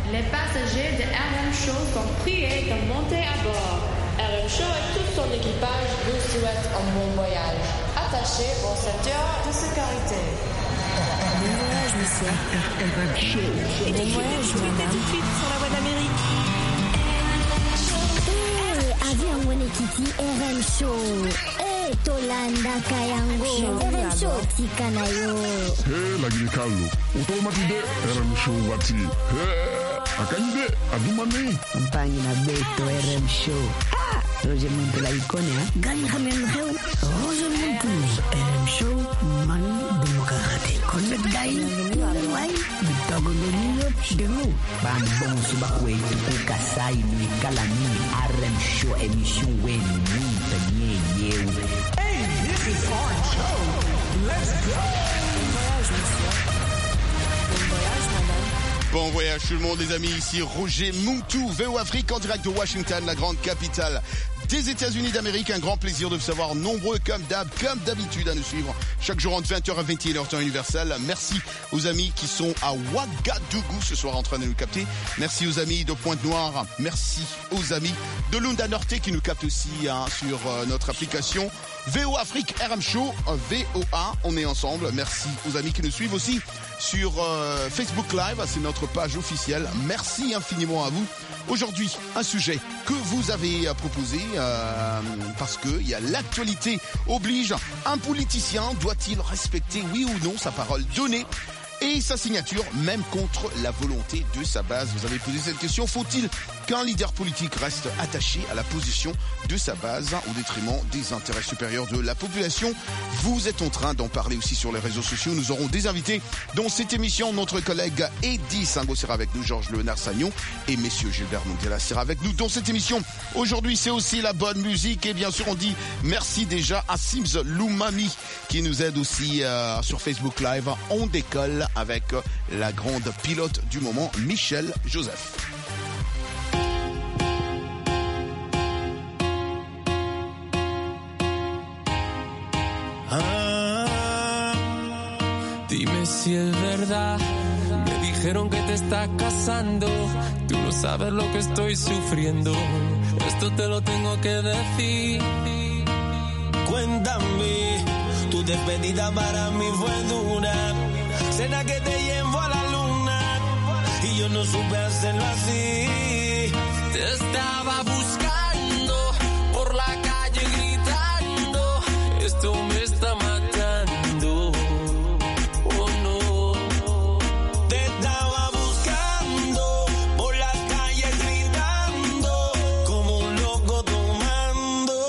Les passagers de RM Show sont priés de monter à bord. RM Show et tout son équipage vous souhaitent un bon voyage. Attachez vos ceintures de sécurité. Bon voyage, monsieur. RM Show. Et tout de suite sur la voie d'Amérique. Avion Wenekiti RM Show. Tolanda Kayango RM Show Tikanayo. La Guinée-Callo. Automatique RM Show Wati. Akanyide Adumane. Campagne na Beto RM Show. Roger Monte la icône, Gagne Hamel Heu. Roger Monte RM Show. Man démocratique. Connect Gaï. Wai. Bitogo de nous. Ban bon subakwe tuku kasai ni kalani. RM Show émission wen ni ye. Hey, this is our show. Let's go. Bon voyage tout le monde les amis, ici Roger Muntu, VO Afrique en direct de Washington, la grande capitale des États-Unis d'Amérique. Un grand plaisir de vous savoir nombreux comme d'habitude à nous suivre chaque jour entre 20h à 21h temps universel. Merci aux amis qui sont à Ouagadougou ce soir en train de nous capter. Merci aux amis de Pointe-Noire. Merci aux amis de Lunda Norte qui nous captent aussi sur notre application VO Afrique RM Show, VOA, on est ensemble. Merci aux amis qui nous suivent aussi sur Facebook Live, c'est notre page officielle. Merci infiniment à vous. Aujourd'hui, un sujet que vous avez proposé parce que il y a l'actualité oblige. Un politicien doit-il respecter, oui ou non, sa parole donnée et sa signature, même contre la volonté de sa base? Vous avez posé cette question. Faut-il qu'un leader politique reste attaché à la position de sa base au détriment des intérêts supérieurs de la population? Vous êtes en train d'en parler aussi sur les réseaux sociaux. Nous aurons des invités dans cette émission. Notre collègue Eddie Singo sera avec nous, Georges Léonard Sagnon et messieurs Gilbert Mondiala sera avec nous dans cette émission. Aujourd'hui, c'est aussi la bonne musique et bien sûr, on dit merci déjà à Sims Loumami qui nous aide aussi sur Facebook Live. On décolle avec la grande pilote du moment, Michel Joseph. Dime si es verdad, me dijeron que te estás casando, tú no sabes lo que estoy sufriendo, esto te lo tengo que decir. Cuéntame, tu despedida para mí fue dura, cena que te llevo a la luna y yo no supe hacerlo así. Te estaba buscando por la calle gritando, esto me está matando. Oh no. Te estaba buscando por las calles gritando como un loco tomando.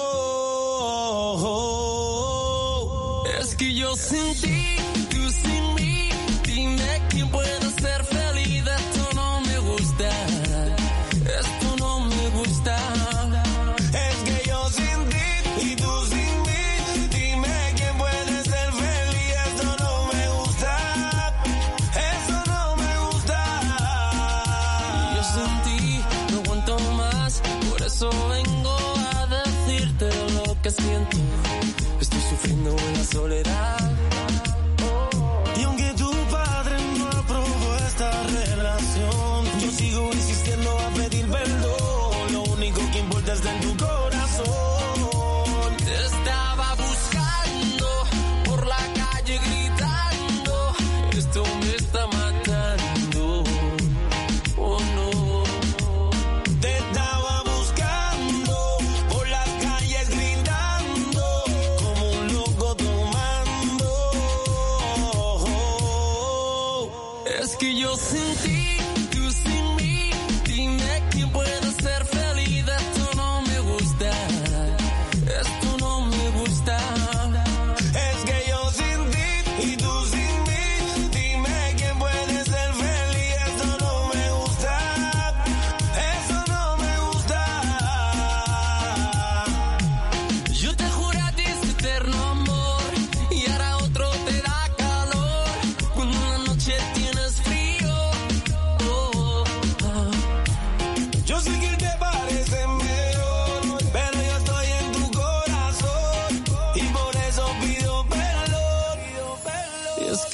Es que yo sin ti, tú sin mí, dime quién puede ser feliz. Esto no me gusta, esto no me gusta.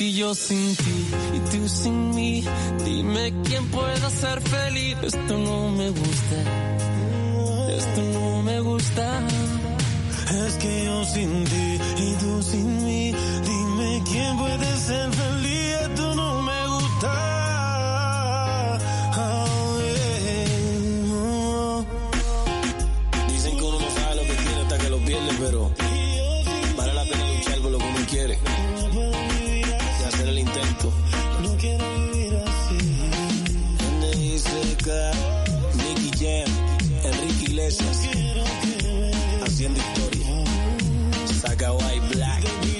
aquí yo sin ti y tú sin mí. Dime quién pueda ser feliz. Esto no me gusta. Esto no me gusta. Es que yo sin ti y tú sin mí. Dime quién puede ser feliz. Esto no me gusta. Dicen que uno no sabe lo que tiene hasta que lo pierde, pero vale la pena luchar por lo que uno quiere y hacer el intento. No quiero vivir así. N.I.C.K, Nicky Jam, Enrique Iglesias, haciendo historia. Saga White Black.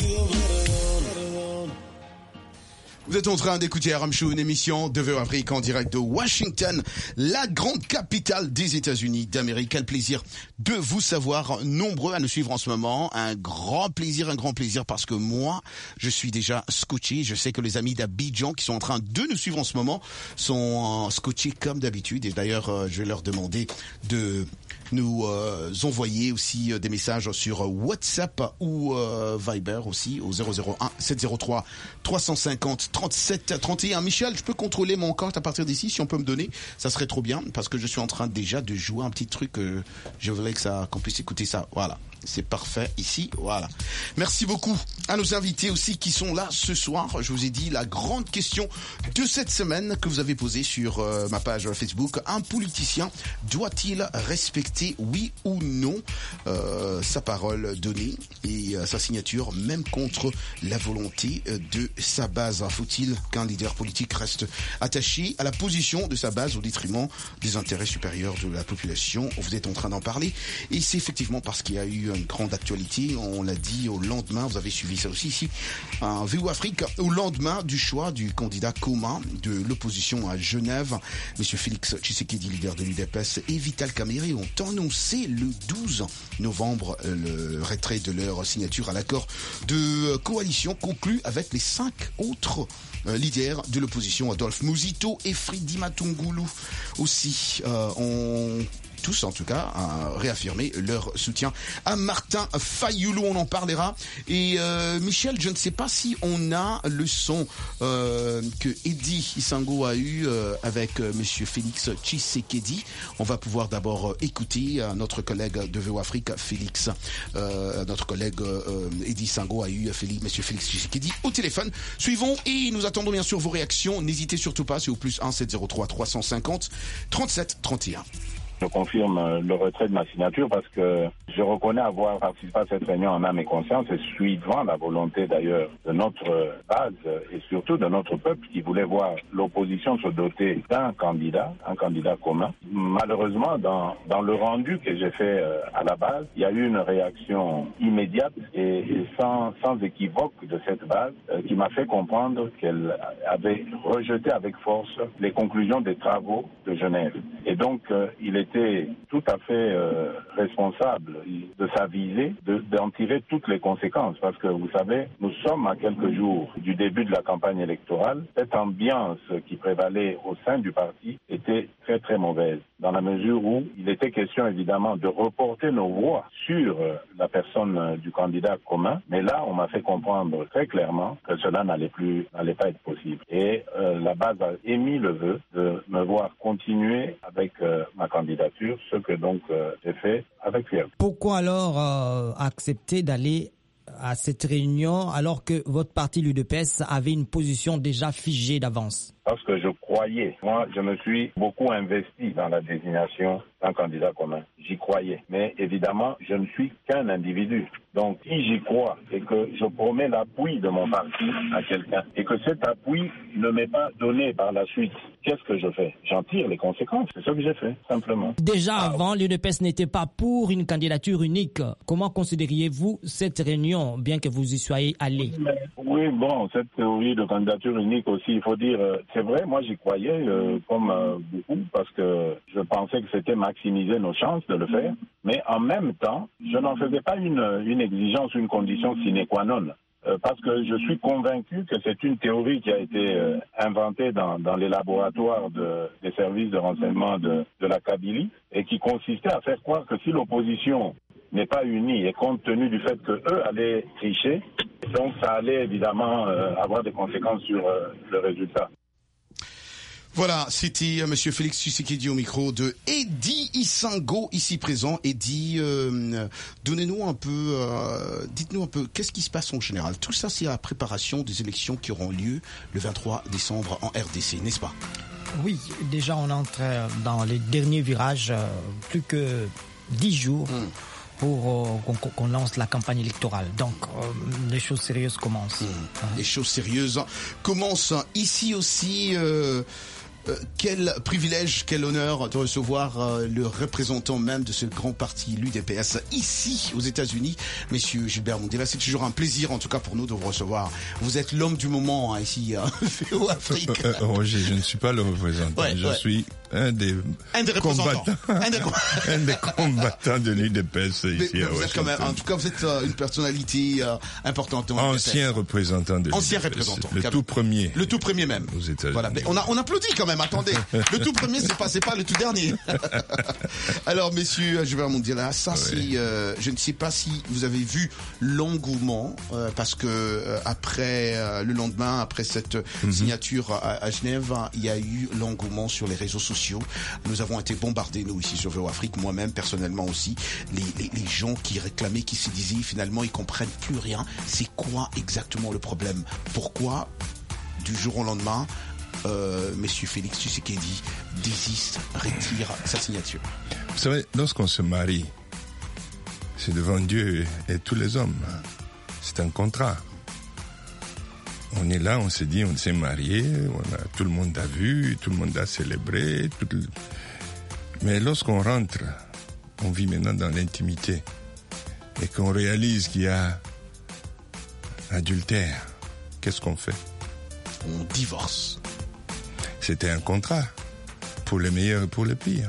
Vous êtes en train d'écouter RM Show, une émission de VO Afrique en direct de Washington, la grande capitale des États-Unis d'Amérique. Quel plaisir de vous savoir nombreux à nous suivre en ce moment. Un grand plaisir parce que moi, je suis déjà scotché. Je sais que les amis d'Abidjan qui sont en train de nous suivre en ce moment sont scotchés comme d'habitude. Et d'ailleurs, je vais leur demander de nous envoyer aussi des messages sur WhatsApp ou Viber aussi au 001 703 350 37 31. Michel, je peux contrôler mon compte à partir d'ici, si on peut me donner, ça serait trop bien parce que je suis en train déjà de jouer un petit truc. Je voulais qu'on puisse écouter ça. Voilà. C'est parfait ici, voilà. Merci beaucoup à nos invités aussi qui sont là ce soir. Je vous ai dit la grande question de cette semaine que vous avez posée sur ma page Facebook. Un politicien doit-il respecter, oui ou non, sa parole donnée et sa signature, même contre la volonté de sa base? Faut-il qu'un leader politique reste attaché à la position de sa base au détriment des intérêts supérieurs de la population? Vous êtes en train d'en parler et c'est effectivement parce qu'il y a eu une grande actualité, on l'a dit au lendemain, vous avez suivi ça aussi ici, en VO Afrique, au lendemain du choix du candidat commun de l'opposition à Genève, Monsieur Félix Tshisekedi, leader de l'UDPS, et Vital Kamerhe ont annoncé le 12 novembre le retrait de leur signature à l'accord de coalition conclu avec les 5 autres leaders de l'opposition, Adolphe Muzito et Fridi Matungulu aussi ont tous en tout cas réaffirmé leur soutien à Martin Fayulu. On en parlera. Et Michel, je ne sais pas si on a le son que Eddie Isango a eu avec Monsieur Félix Tshisekedi. On va pouvoir d'abord écouter notre collègue de VO Afrique, Félix. Notre collègue Eddie Isango a eu Monsieur Félix Tshisekedi au téléphone. Suivons et nous attendons bien sûr vos réactions. N'hésitez surtout pas, c'est au plus 1 703 350 37 31. Je confirme le retrait de ma signature parce que je reconnais avoir participé à cette réunion en âme et conscience et suivant la volonté d'ailleurs de notre base et surtout de notre peuple qui voulait voir l'opposition se doter d'un candidat, un candidat commun. Malheureusement, dans le rendu que j'ai fait à la base, il y a eu une réaction immédiate et sans équivoque de cette base qui m'a fait comprendre qu'elle avait rejeté avec force les conclusions des travaux de Genève. Et donc, il était tout à fait responsable de sa visée, d'en tirer toutes les conséquences. Parce que, vous savez, nous sommes à quelques jours du début de la campagne électorale. Cette ambiance qui prévalait au sein du parti était très, très mauvaise. Dans la mesure où il était question, évidemment, de reporter nos voix sur la personne du candidat commun. Mais là, on m'a fait comprendre très clairement que cela n'allait pas être possible. Et la base a émis le vœu de me voir continuer avec ma candidature, ce que donc j'ai fait avec fierté. Pourquoi alors accepter d'aller à cette réunion alors que votre parti, l'UDPS, avait une position déjà figée d'avance? Parce que je croyais. Moi, je me suis beaucoup investi dans la désignation d'un candidat commun. J'y croyais. Mais évidemment, je ne suis qu'un individu. Donc, si j'y crois et que je promets l'appui de mon parti à quelqu'un et que cet appui ne m'est pas donné par la suite, qu'est-ce que je fais? J'en tire les conséquences. C'est ce que j'ai fait, simplement. Déjà avant, l'UDPS n'était pas pour une candidature unique. Comment considériez-vous cette réunion, bien que vous y soyez allé? Oui, bon, cette théorie de candidature unique aussi, il faut dire, c'est vrai, moi j'y croyais comme beaucoup parce que je pensais que c'était maximiser nos chances de le faire. Mais en même temps, je n'en faisais pas une exigence, une condition sine qua non. Parce que je suis convaincu que c'est une théorie qui a été inventée dans les laboratoires des services de renseignement de la Kabylie et qui consistait à faire croire que si l'opposition n'est pas unie. Et compte tenu du fait qu'eux allaient tricher, donc ça allait évidemment avoir des conséquences sur le résultat. Voilà, c'était Monsieur Félix Tshisekedi au micro de Eddy Isango, ici présent. Eddy, donnez-nous un peu, dites-nous un peu, qu'est-ce qui se passe en général? Tout ça, c'est la préparation des élections qui auront lieu le 23 décembre en RDC, n'est-ce pas? Oui, déjà on entre dans les derniers virages, plus que 10 jours pour qu'on lance la campagne électorale. Donc les choses sérieuses commencent. Les choses sérieuses commencent ici aussi. Quel privilège, quel honneur de recevoir le représentant même de ce grand parti, l'UDPS, ici aux États-Unis, Monsieur Gilbert Mondela. C'est toujours un plaisir, en tout cas pour nous, de vous recevoir. Vous êtes l'homme du moment ici à VO Afrique. Roger, je ne suis pas le représentant. Je suis un des combattants. Un des combattants de l'UDPS ici à Washington. En tout cas, vous êtes une personnalité importante. Ancien représentant de l'UDPS. Ancien représentant. Le tout premier. Le tout premier même. Aux États-Unis. Voilà. Mais on applaudit quand même. Attendez, le tout premier, c'est pas le tout dernier. Alors, messieurs Gilbert Mondela, ça c'est, je ne sais pas si vous avez vu l'engouement, parce que après le lendemain, après cette signature à Genève, il y a eu l'engouement sur les réseaux sociaux. Nous avons été bombardés, nous ici sur VO Afrique, moi-même personnellement aussi, les gens qui réclamaient, qui se disaient finalement ils comprennent plus rien. C'est quoi exactement le problème? Pourquoi du jour au lendemain Monsieur Félix Tshisekedi désiste, retire sa signature? Vous savez, lorsqu'on se marie, c'est devant Dieu et tous les hommes. C'est un contrat. On est là, on s'est dit, on s'est marié, tout le monde a vu, tout le monde a célébré. Mais lorsqu'on rentre, on vit maintenant dans l'intimité et qu'on réalise qu'il y a adultère, qu'est-ce qu'on fait? On divorce. C'était un contrat, pour les meilleurs et pour les pires.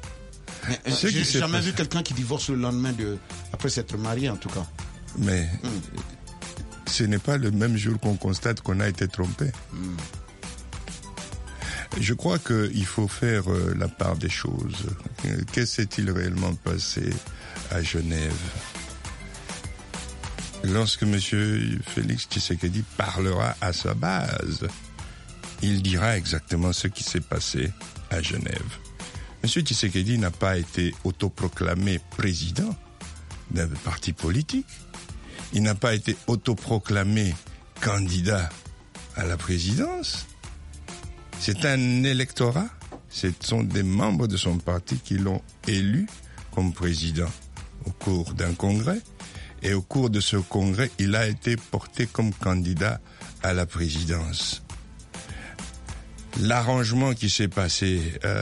J'ai jamais vu quelqu'un qui divorce le lendemain après s'être marié, en tout cas. Mais ce n'est pas le même jour qu'on constate qu'on a été trompé. Je crois qu'il faut faire la part des choses. Qu'est-ce s'est-il réellement passé à Genève? Lorsque M. Félix Tshisekedi parlera à sa base, il dira exactement ce qui s'est passé à Genève. M. Tshisekedi n'a pas été autoproclamé président d'un parti politique. Il n'a pas été autoproclamé candidat à la présidence. C'est un électorat. Ce sont des membres de son parti qui l'ont élu comme président au cours d'un congrès. Et au cours de ce congrès, il a été porté comme candidat à la présidence. L'arrangement qui s'est passé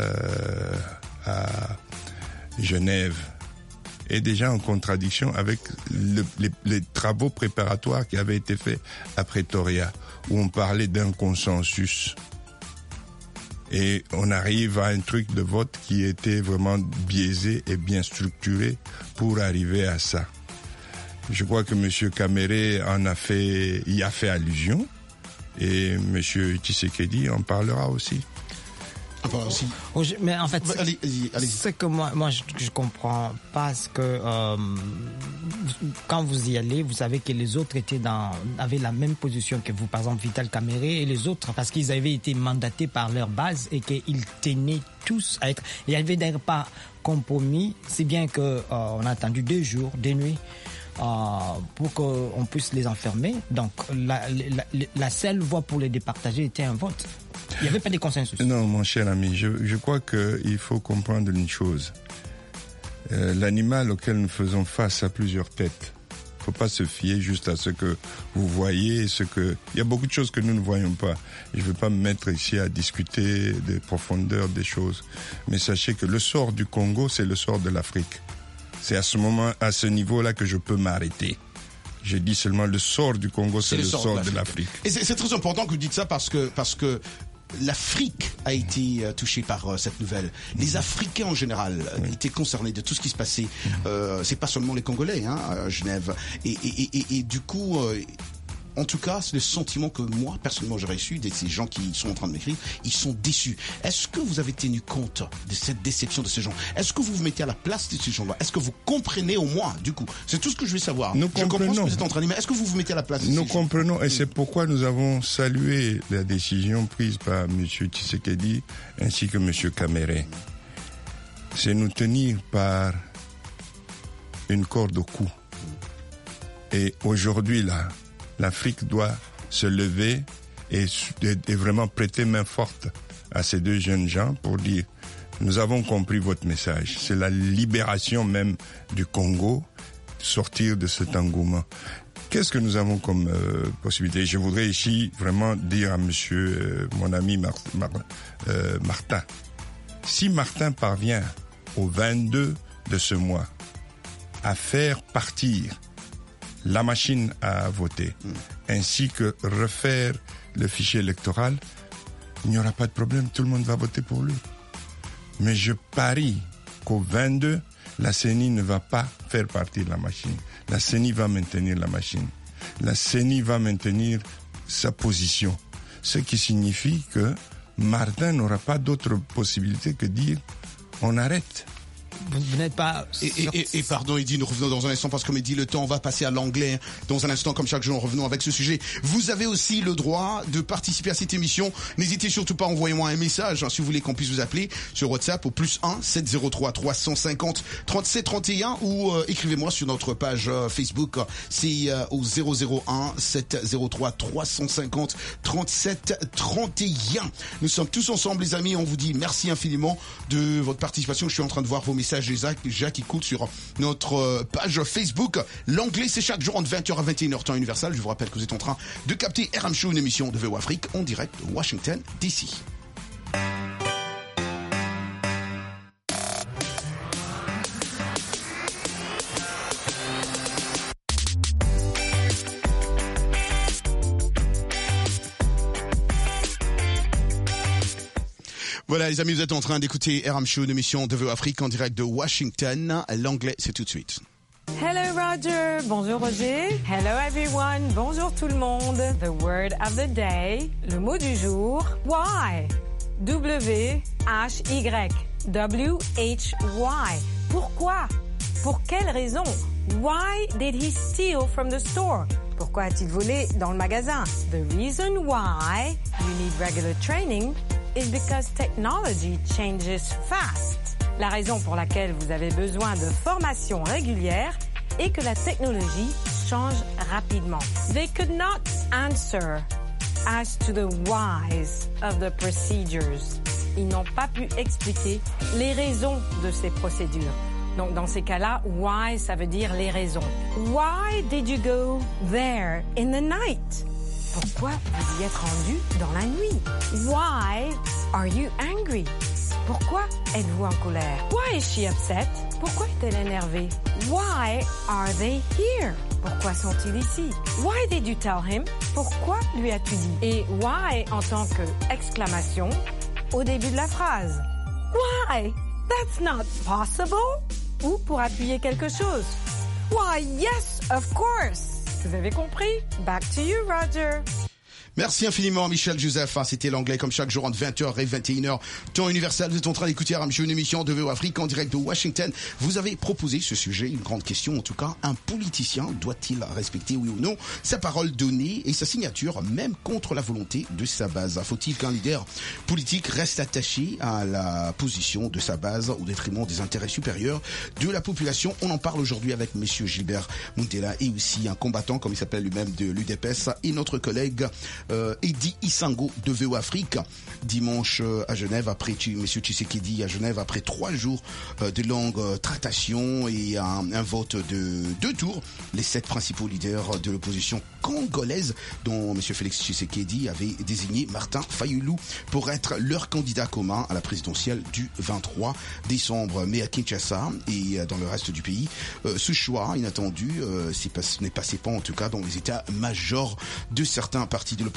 à Genève est déjà en contradiction avec les travaux préparatoires qui avaient été faits à Pretoria, où on parlait d'un consensus. Et on arrive à un truc de vote qui était vraiment biaisé et bien structuré pour arriver à ça. Je crois que M. Kamere y a fait allusion. Et M. Tshisekedi en parlera aussi. Mais en fait, c'est que moi je comprends parce que quand vous y allez, vous savez que les autres avaient la même position que vous, par exemple Vital Kamerhe et les autres, parce qu'ils avaient été mandatés par leur base et qu'ils tenaient tous à être. Il n'y avait d'ailleurs pas compromis, si bien que on a attendu 2 jours, 2 nuits. Pour qu'on puisse les enfermer. Donc la seule voie pour les départager était un vote. Il n'y avait pas de consensus. Non, mon cher ami, je crois qu'il faut comprendre une chose. L'animal auquel nous faisons face a plusieurs têtes. Il ne faut pas se fier juste à ce que vous voyez. Il y a beaucoup de choses que nous ne voyons pas. Je ne veux pas me mettre ici à discuter des profondeurs des choses. Mais sachez que le sort du Congo, c'est le sort de l'Afrique. C'est à ce niveau-là que je peux m'arrêter. J'ai dit seulement le sort du Congo, c'est le sort de l'Afrique. Et c'est très important que vous dites ça parce que l'Afrique a été touchée par cette nouvelle. Les Africains en général étaient concernés de tout ce qui se passait. C'est pas seulement les Congolais, à Genève. Et du coup, En tout cas, c'est le sentiment que moi, personnellement, j'ai reçu de ces gens qui sont en train de m'écrire. Ils sont déçus. Est-ce que vous avez tenu compte de cette déception de ces gens? Est-ce que vous vous mettez à la place de ces gens-là? Est-ce que vous comprenez au moins, du coup? C'est tout ce que je veux savoir. Nous je comprends ce que comprenons. vous êtes en train de dire, mais est-ce que vous vous mettez à la place de ces gens? Nous comprenons, et c'est pourquoi nous avons salué la décision prise par M. Tshisekedi ainsi que M. Kamere. C'est nous tenir par une corde au cou. Et aujourd'hui, là, l'Afrique doit se lever et vraiment prêter main forte à ces deux jeunes gens pour dire, nous avons compris votre message. C'est la libération même du Congo, sortir de cet engouement. Qu'est-ce que nous avons comme possibilité? Je voudrais ici vraiment dire à monsieur, mon ami Martin, si Martin parvient au 22 de ce mois à faire partir la machine à voter, ainsi que refaire le fichier électoral, il n'y aura pas de problème, tout le monde va voter pour lui. Mais je parie qu'au 22, la CENI ne va pas faire partir la machine. La CENI va maintenir la machine. La CENI va maintenir sa position. Ce qui signifie que Martin n'aura pas d'autre possibilité que dire on arrête. Vous n'êtes pas... Et pardon, Eddy, nous revenons dans un instant parce que, comme dit le temps, on va passer à l'anglais dans un instant, comme chaque jour, revenons avec ce sujet. Vous avez aussi le droit de participer à cette émission. N'hésitez surtout pas, envoyez-moi un message, si vous voulez qu'on puisse vous appeler sur WhatsApp au +1 703 350 37 31 ou écrivez-moi sur notre page Facebook. C'est au 001 703 350 37 31. Nous sommes tous ensemble, les amis. On vous dit merci infiniment de votre participation. Je suis en train de voir vos messages déjà qui coulent sur notre page Facebook. L'anglais, c'est chaque jour entre 20h à 21h temps universel. Je vous rappelle que vous êtes en train de capter RM Show, une émission de VO Afrique en direct de Washington DC. Voilà les amis, vous êtes en train d'écouter RM Show, une émission de VO Afrique en direct de Washington. L'anglais, c'est tout de suite. Hello Roger, bonjour Roger. Hello everyone, bonjour tout le monde. The word of the day, le mot du jour, why. W-H-Y. W-H-Y. Pourquoi? Pour quelle raison? Why did he steal from the store? Pourquoi a-t-il volé dans le magasin? The reason why you need regular training is because technology changes fast. La raison pour laquelle vous avez besoin de formation régulière est que la technologie change rapidement. They could not answer as to the whys of the procedures. Ils n'ont pas pu expliquer les raisons de ces procédures. Donc, dans ces cas-là, why, ça veut dire les raisons. Why did you go there in the night? Pourquoi vous y êtes rendu dans la nuit? Why are you angry? Pourquoi êtes-vous en colère? Why is she upset? Pourquoi est-elle énervée? Why are they here? Pourquoi sont-ils ici? Why did you tell him? Pourquoi lui as-tu dit? Et why en tant que exclamation au début de la phrase. Why? That's not possible? Ou pour appuyer quelque chose. Why, yes, of course. Vous avez compris? Back to you, Roger. Merci infiniment Michel Joseph, c'était l'anglais comme chaque jour entre 20h et 21h, temps universel. Vous êtes en train d'écouter RM Show, une émission de VO Afrique en direct de Washington. Vous avez proposé ce sujet, une grande question en tout cas, un politicien doit-il respecter oui ou non sa parole donnée et sa signature même contre la volonté de sa base? Faut-il qu'un leader politique reste attaché à la position de sa base au détriment des intérêts supérieurs de la population? On en parle aujourd'hui avec monsieur Gilbert Montella et aussi un combattant comme il s'appelle lui-même de l'UDPS et notre collègue Eddy Isango de VO Afrique dimanche à Genève après monsieur Tshisekedi à Genève après 3 jours de longues tractations et un vote de 2 tours. Les 7 principaux leaders de l'opposition congolaise dont monsieur Félix Tshisekedi avait désigné Martin Fayulu pour être leur candidat commun à la présidentielle du 23 décembre. Mais à Kinshasa et dans le reste du pays, ce choix inattendu n'est passé pas en tout cas dans les états majors de certains partis de l'opposition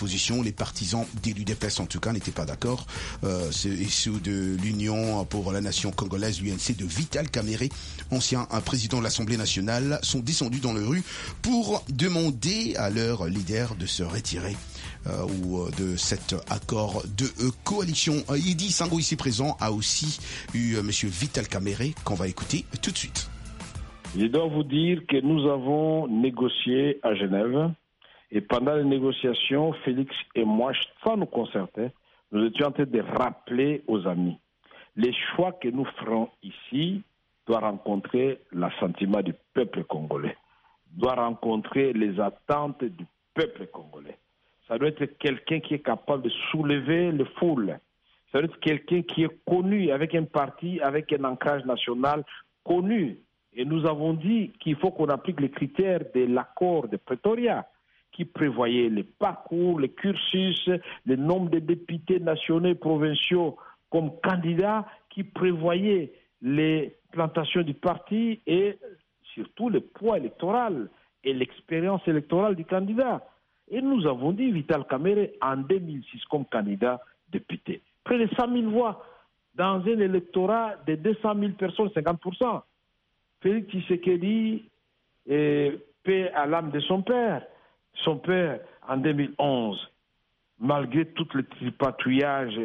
l'opposition, les partisans de l'UDPS en tout cas n'étaient pas d'accord. Et ceux de l'Union pour la nation congolaise, l'UNC, de Vital Kamerhe, ancien président de l'Assemblée nationale, sont descendus dans les rues pour demander à leur leader de se retirer ou de cet accord de coalition. Eddy Sango, ici présent, a aussi eu monsieur Vital Kamerhe, qu'on va écouter tout de suite. Je dois vous dire que nous avons négocié à Genève et pendant les négociations, Félix et moi, sans nous concerter, nous étions en train de rappeler aux amis. Les choix que nous ferons ici doivent rencontrer l'assentiment du peuple congolais, doivent rencontrer les attentes du peuple congolais. Ça doit être quelqu'un qui est capable de soulever les foules. Ça doit être quelqu'un qui est connu, avec un parti, avec un ancrage national connu. Et nous avons dit qu'il faut qu'on applique les critères de l'accord de Pretoria, qui prévoyait les parcours, les cursus, le nombre de députés nationaux et provinciaux comme candidats, qui prévoyait les plantations du parti et surtout le poids électoral et l'expérience électorale du candidat. Et nous avons dit Vital Kamerhe en 2006 comme candidat député. Près de 100 000 voix dans un électorat de 200 000 personnes, 50%. Félix Tshisekedi, paix à l'âme de son père. Son père, en 2011, malgré tous les tripatouillages,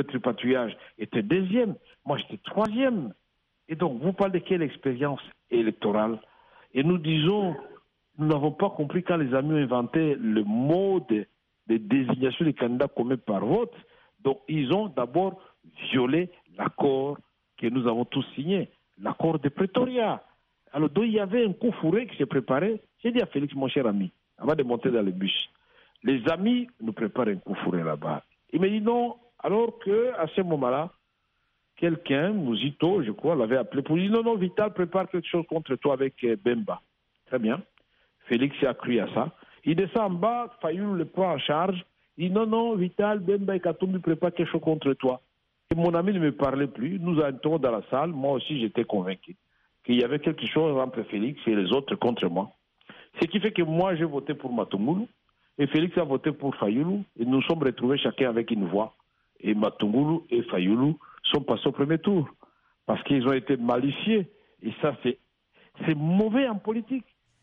était deuxième. Moi, j'étais troisième. Et donc, vous parlez de quelle expérience électorale? Et nous disons... Nous n'avons pas compris quand les amis ont inventé le mode de désignation des candidats communs par vote. Donc, ils ont d'abord violé l'accord que nous avons tous signé, l'accord de Pretoria. Alors, donc, il y avait un coup fourré qui s'est préparé. J'ai dit à Félix, mon cher ami, avant de monter dans le bus, les amis nous préparent un coup fourré là-bas. Il m'a dit non, alors qu'à ce moment-là, quelqu'un, Mouzito, je crois, l'avait appelé pour dire non, Vital prépare quelque chose contre toi avec Bemba. Très bien. Félix a cru à ça. Il descend en bas, Fayoulou le prend en charge. Il dit non, Vital, Bemba et Katumbi préparent quelque chose contre toi. Et mon ami ne me parlait plus. Nous entrons dans la salle. Moi aussi, j'étais convaincu qu'il y avait quelque chose entre Félix et les autres contre moi. Ce qui fait que moi, j'ai voté pour Matungulu et Félix a voté pour Fayoulou. Et nous sommes retrouvés chacun avec une voix. Et Matungulu et Fayoulou sont passés au premier tour parce qu'ils ont été malicieux. Et ça, c'est mauvais en politique.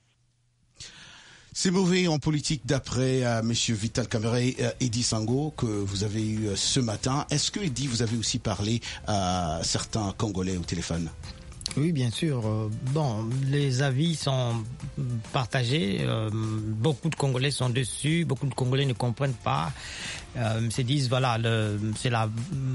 C'est mauvais en politique d'après monsieur Vital Kamerhe, Eddy Sango, que vous avez eu ce matin. Est-ce que, Eddy, vous avez aussi parlé à certains Congolais au téléphone? Oui, bien sûr. Bon, les avis sont partagés. Beaucoup de Congolais sont dessus. Beaucoup de Congolais ne comprennent pas. Se disent, voilà, c'est la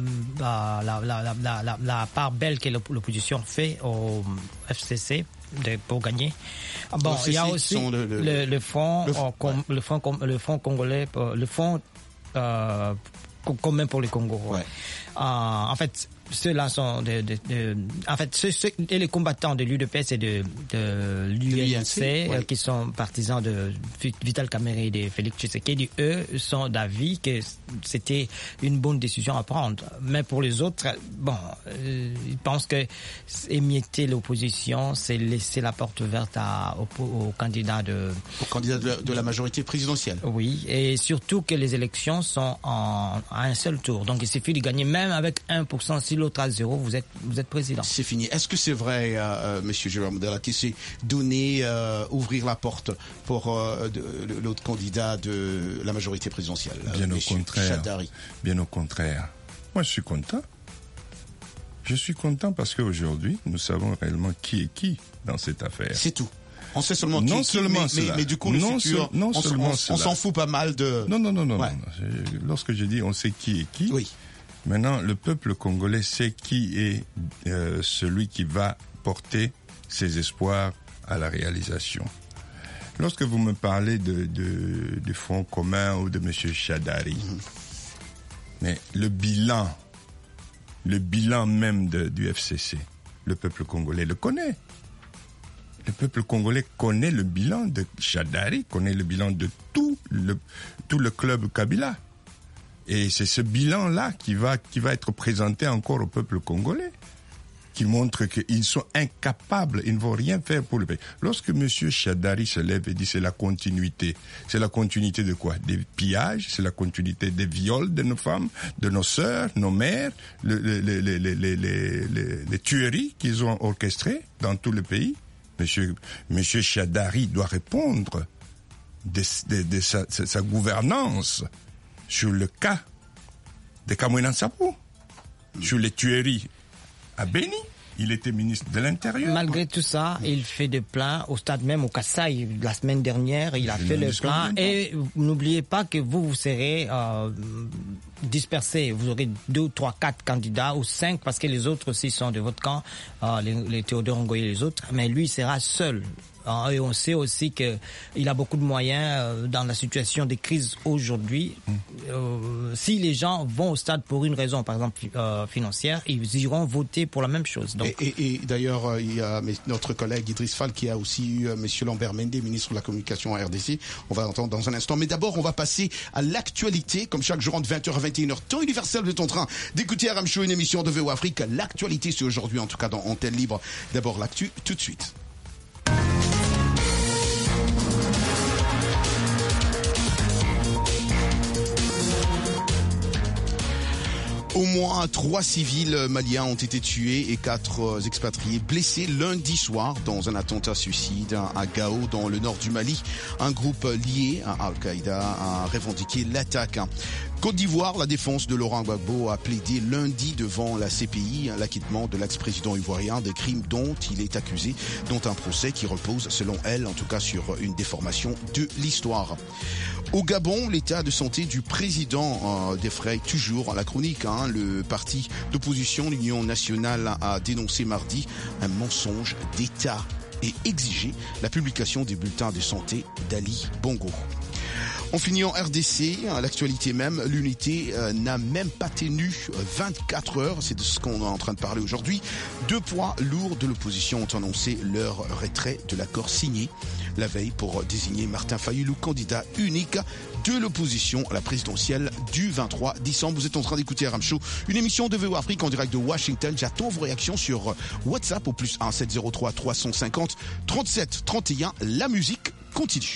part belle que l'opposition fait au FCC pour gagner. Bon, il y a aussi le front congolais, le front commun pour le Congo. Ouais. En fait, ceux-là sont en fait, et les combattants de l'UDPS et de l'UNC, qui sont partisans de Vital Kamerhe et de Félix Tshisekedi, eux sont d'avis que c'était une bonne décision à prendre. Mais pour les autres, bon, ils pensent que émietter l'opposition, c'est laisser la porte ouverte aux candidats de la majorité présidentielle. Oui, et surtout que les élections sont à un seul tour. Donc il suffit de gagner, même avec 1%, si l'autre à 0, vous êtes président. C'est fini. Est-ce que c'est vrai, monsieur Jérôme Della, qui s'est donné ouvrir la porte pour l'autre candidat de la majorité présidentielle? Bien au contraire. Chadari. Bien au contraire. Moi, je suis content. Je suis content parce qu'aujourd'hui, nous savons réellement qui est qui dans cette affaire. C'est tout. On sait seulement qui est qui, mais du coup, le futur, on s'en fout pas mal de... Non. Lorsque je dis on sait qui est qui, oui. Maintenant, le peuple congolais sait qui est celui qui va porter ses espoirs à la réalisation. Lorsque vous me parlez du Front commun ou de M. Chadari, mais le bilan même du FCC, le peuple congolais le connaît. Le peuple congolais connaît le bilan de Chadari, connaît le bilan de tout le club Kabila. Et c'est ce bilan-là qui va être présenté encore au peuple congolais. qui montre qu'ils sont incapables, ils ne vont rien faire pour le pays. Lorsque M. Shadari se lève et dit c'est la continuité de quoi? Des pillages, c'est la continuité des viols de nos femmes, de nos sœurs, nos mères, les tueries qu'ils ont orchestrées dans tout le pays. Monsieur Shadari doit répondre de sa gouvernance sur le cas de Kamwina Nsapou, sur les tueries à Béni. Il était ministre de l'Intérieur. Malgré tout ça, il fait des plans au stade même au Kassai. La semaine dernière, il a fait le plan. Et n'oubliez pas que vous serez dispersés. Vous aurez 2, 3, 4 candidats ou 5 parce que les autres aussi sont de votre camp, les Théodore Ngoye et les autres. Mais lui, il sera seul. Et on sait aussi qu'il a beaucoup de moyens dans la situation de crise aujourd'hui. Si les gens vont au stade pour une raison, par exemple financière, ils iront voter pour la même chose. Donc... Et d'ailleurs, il y a notre collègue Idriss Fall qui a aussi eu M. Lambert Mende, ministre de la Communication à RDC. On va l'entendre dans un instant. Mais d'abord, on va passer à l'actualité. Comme chaque jour, entre 20h à 21h, temps universel, vous êtes en train d'écouter RM Show, une émission de VO Afrique. L'actualité, c'est aujourd'hui, en tout cas, dans Antenne Libre. D'abord, l'actu, tout de suite. Au moins 3 civils maliens ont été tués et 4 expatriés blessés lundi soir dans un attentat suicide à Gao, dans le nord du Mali. Un groupe lié à Al-Qaïda a revendiqué l'attaque. Côte d'Ivoire, la défense de Laurent Gbagbo a plaidé lundi devant la CPI l'acquittement de l'ex-président ivoirien des crimes dont il est accusé, dont un procès qui repose, selon elle, en tout cas sur une déformation de l'histoire. Au Gabon, l'état de santé du président défraye toujours la chronique. Le parti d'opposition, l'Union nationale, a dénoncé mardi un mensonge d'État et exigé la publication des bulletins de santé d'Ali Bongo. On finit en RDC, à l'actualité même, l'unité n'a même pas tenu 24 heures, c'est de ce qu'on est en train de parler aujourd'hui. 2 poids lourds de l'opposition ont annoncé leur retrait de l'accord signé la veille pour désigner Martin Fayulu candidat unique de l'opposition à la présidentielle du 23 décembre. Vous êtes en train d'écouter RM Show, une émission de VO Afrique en direct de Washington. J'attends vos réactions sur WhatsApp au +1 703 350 37 31. La musique continue.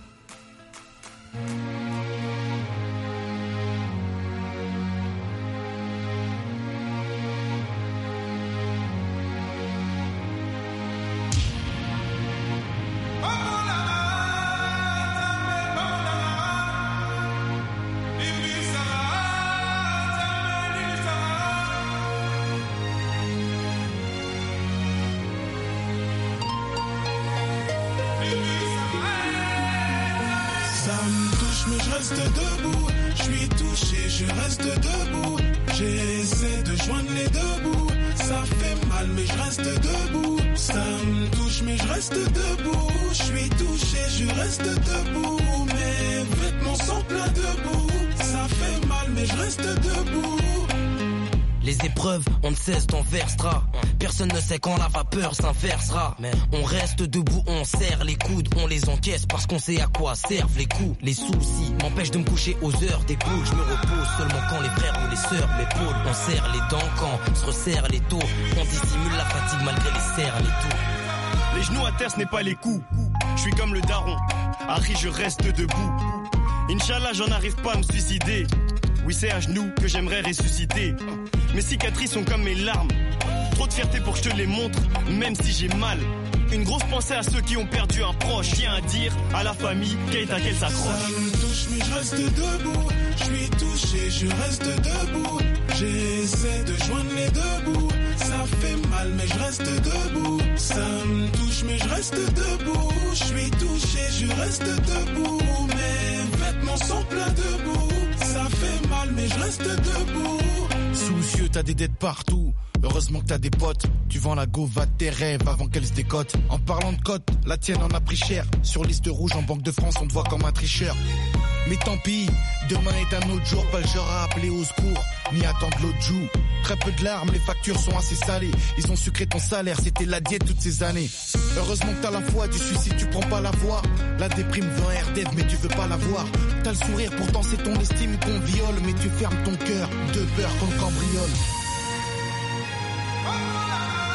On ne cesse d'en versera. Personne ne sait quand la vapeur s'inversera. Mais on reste debout, on serre les coudes, on les encaisse parce qu'on sait à quoi servent les coups. Les soucis m'empêchent de me coucher aux heures des poules. Je me repose seulement quand les frères ou les sœurs m'épaulent. On serre les dents quand se resserrent les taux. On dissimule la fatigue malgré les serres, les tours. Les genoux à terre, ce n'est pas les coups. Je suis comme le daron. Harry, je reste debout. Inch'Allah, j'en arrive pas à me suicider. Oui, c'est à genoux que j'aimerais ressusciter. Mes cicatrices sont comme mes larmes. Trop de fierté pour que je te les montre, même si j'ai mal. Une grosse pensée à ceux qui ont perdu un proche. Tiens à dire à la famille qu'elle s'accroche. Ça me touche mais je reste debout. Je suis touché, je reste debout. J'essaie de joindre les deux bouts. Ça fait mal mais je reste debout. Ça me touche mais je reste debout. Je suis touché, je reste debout. Mes vêtements sont pleins de boue. Ça fait mal mais je reste debout. Soucieux, t'as des dettes partout. Heureusement que t'as des potes. Tu vends la gova de tes rêves avant qu'elle se décote. En parlant de cote, la tienne en a pris cher. Sur liste rouge en Banque de France, on te voit comme un tricheur. Mais tant pis, demain est un autre jour. Pas le genre à appeler au secours, ni attendre l'autre joue. Très peu de larmes, les factures sont assez salées. Ils ont sucré ton salaire, c'était la diète toutes ces années. Heureusement que t'as la foi du suicide, tu prends pas la voie. La déprime veut RDF, mais tu veux pas la voir. T'as le sourire, pourtant c'est ton estime qu'on viole. Mais tu fermes ton cœur, de peur qu'on cambriole.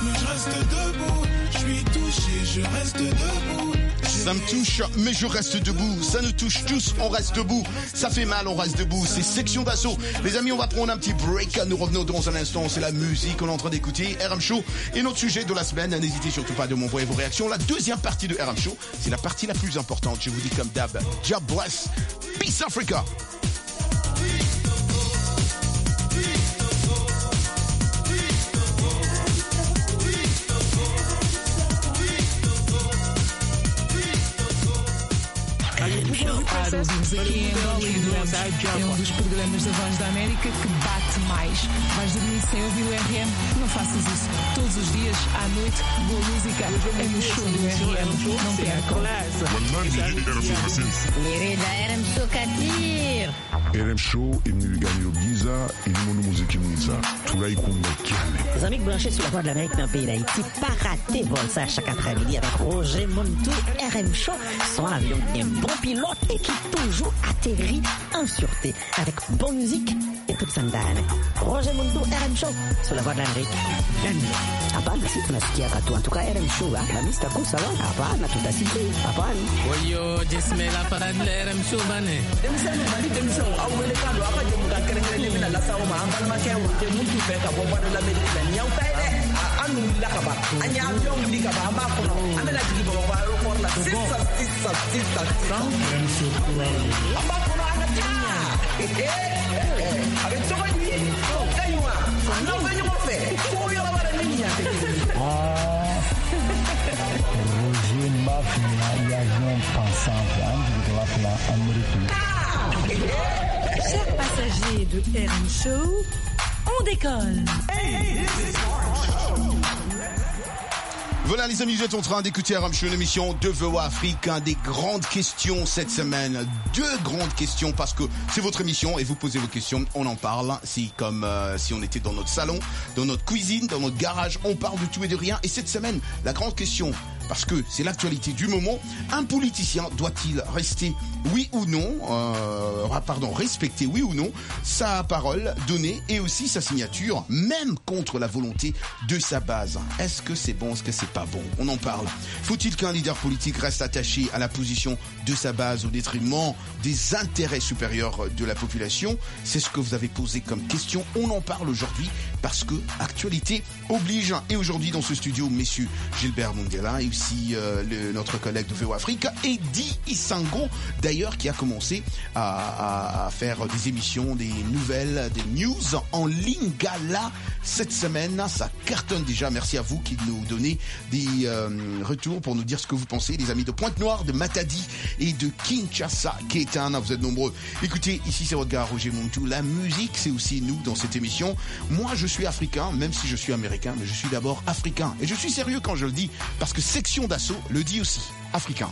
mais je reste debout. Je suis touché, je reste debout. Ça me touche, mais je reste debout. Ça nous touche tous, on reste debout. Ça fait mal, on reste debout. C'est Section d'Assaut. Les amis, on va prendre un petit break. Nous revenons dans un instant. C'est la musique qu'on est en train d'écouter. RM Show. Et notre sujet de la semaine, n'hésitez surtout pas de m'envoyer vos réactions. La deuxième partie de RM Show, c'est la partie la plus importante. Je vous dis comme d'hab, God bless. Peace Africa. Para ouvirmos aqui em Angola e Duemos é dos programas da Voz da América que bate mais. Vais dormir sem ouvir o RM? Não faças isso. Todos os dias, à noite, boa música é no show do RM. Não percam. Lirida RM Show Katir. RM Show imnigani Giza ilimono muziki mwiza tulaikunda kiane. Les amis branchés sur la Voix de l'Amérique dans le pays d'Haïti, pas rater vol ça chaque après-midi avec Roger Montou, RM Show, son avion bien bon pilote et qui toujours atterrit en sûreté avec bonne musique et toute sa dame. Roger Montou, RM Show sur la Voix de l'Amérique. Hapana, si tunasikia katu. En tout cas, RM Show, la mista kwa sawa. Hapana, tutasikia. Hapana. Oyo, jismela para RM Show bane. Demisano mali demisano awele kalo apa je muda kerengere mina la sawo ma ambal ma kewu te muntu fe ka bo bado la medina nyaw tay de anu la ka ba anya avion li ka ba ba ko no amela jigi bo ba ro por la sissa RM Show amba ko no ana tinya avec ça ni kaywa no venyo mo fe ko yo ba la niña te Roger Mafia y avion pensant de la plan américain. Chers passagers de RM Show, on décolle. Voilà les amis, vous êtes en train d'écouter RM Show, l'émission de VOA Afrique. Des grandes questions cette semaine. 2 grandes questions parce que c'est votre émission et vous posez vos questions, on en parle. C'est comme si on était dans notre salon, dans notre cuisine, dans notre garage. On parle de tout et de rien. Et cette semaine, la grande question, parce que c'est l'actualité du moment, un politicien doit-il rester, oui ou non, respecter, oui ou non, sa parole donnée et aussi sa signature, même contre la volonté de sa base. Est-ce que c'est bon, est-ce que c'est pas bon? On en parle. Faut-il qu'un leader politique reste attaché à la position de sa base au détriment des intérêts supérieurs de la population? C'est ce que vous avez posé comme question. On en parle aujourd'hui parce que actualité oblige. Et aujourd'hui dans ce studio, messieurs Gilbert Mundela et aussi notre collègue de VOA Afrique, Eddie Isango, d'ailleurs, qui a commencé à faire des émissions, des nouvelles, des news en lingala cette semaine. Ça cartonne déjà. Merci à vous qui nous donnez des retours pour nous dire ce que vous pensez, les amis de Pointe-Noire, de Matadi et de Kinshasa. Kétana, vous êtes nombreux. Écoutez, ici c'est votre gars Roger Montou. La musique, c'est aussi nous dans cette émission. Moi, je suis africain, même si je suis américain, mais je suis d'abord africain. Et je suis sérieux quand je le dis, parce que Section d'Assaut le dit aussi. Africain.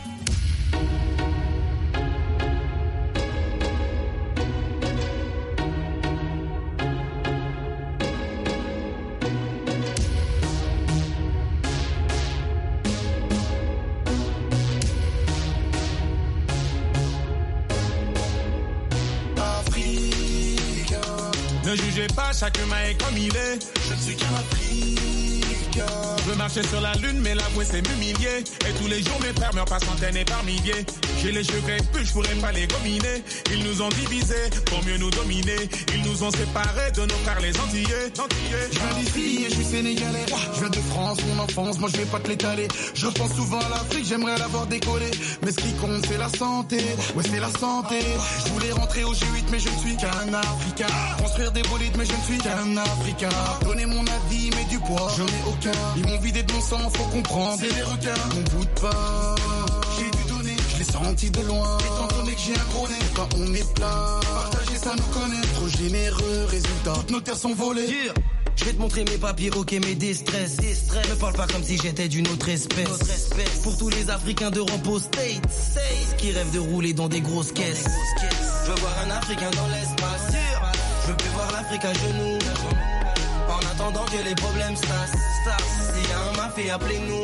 Ne jugez pas, chaque humain est comme il est. Je ne suis qu'un Africain. Je veux marcher sur la lune, mais l'avouer c'est m'humilier. Et tous les jours mes frères meurent par centaines et par milliers. J'ai les cheveux crépus, je pourrais pas les gominer. Ils nous ont divisés pour mieux nous dominer. Ils nous ont séparés de nos frères les Antillais. Je viens d'ici et je suis sénégalais. Je viens de France, mon enfance, moi je vais pas te l'étaler. Je pense souvent à l'Afrique, j'aimerais l'avoir décollé. Mais ce qui compte c'est la santé, ouais c'est la santé. Je voulais rentrer au G8 mais je ne suis qu'un Africain. Construire des bolides mais je ne suis qu'un Africain. Donner mon avis mais du poids, j'en ai aucun. Ils m'ont vidé de mon sang, faut comprendre, c'est des requins. Mon bout de pain, j'ai dû donner, je l'ai senti de loin. Étant donné que j'ai un gros nez, quand on est plein, partager ça nous connaît. Trop généreux, résultat, toutes nos terres sont volées. Yeah. Je vais te montrer mes papiers, ok, mes déstress. Me parle pas comme si j'étais d'une autre espèce. Pour tous les Africains d'Europe aux States qui rêvent de rouler dans des grosses caisses. Je veux voir un Africain dans l'espace. Je veux plus voir l'Afrique à genoux. En attendant que les problèmes se tassent. S'il y a un mafia, appelez-nous.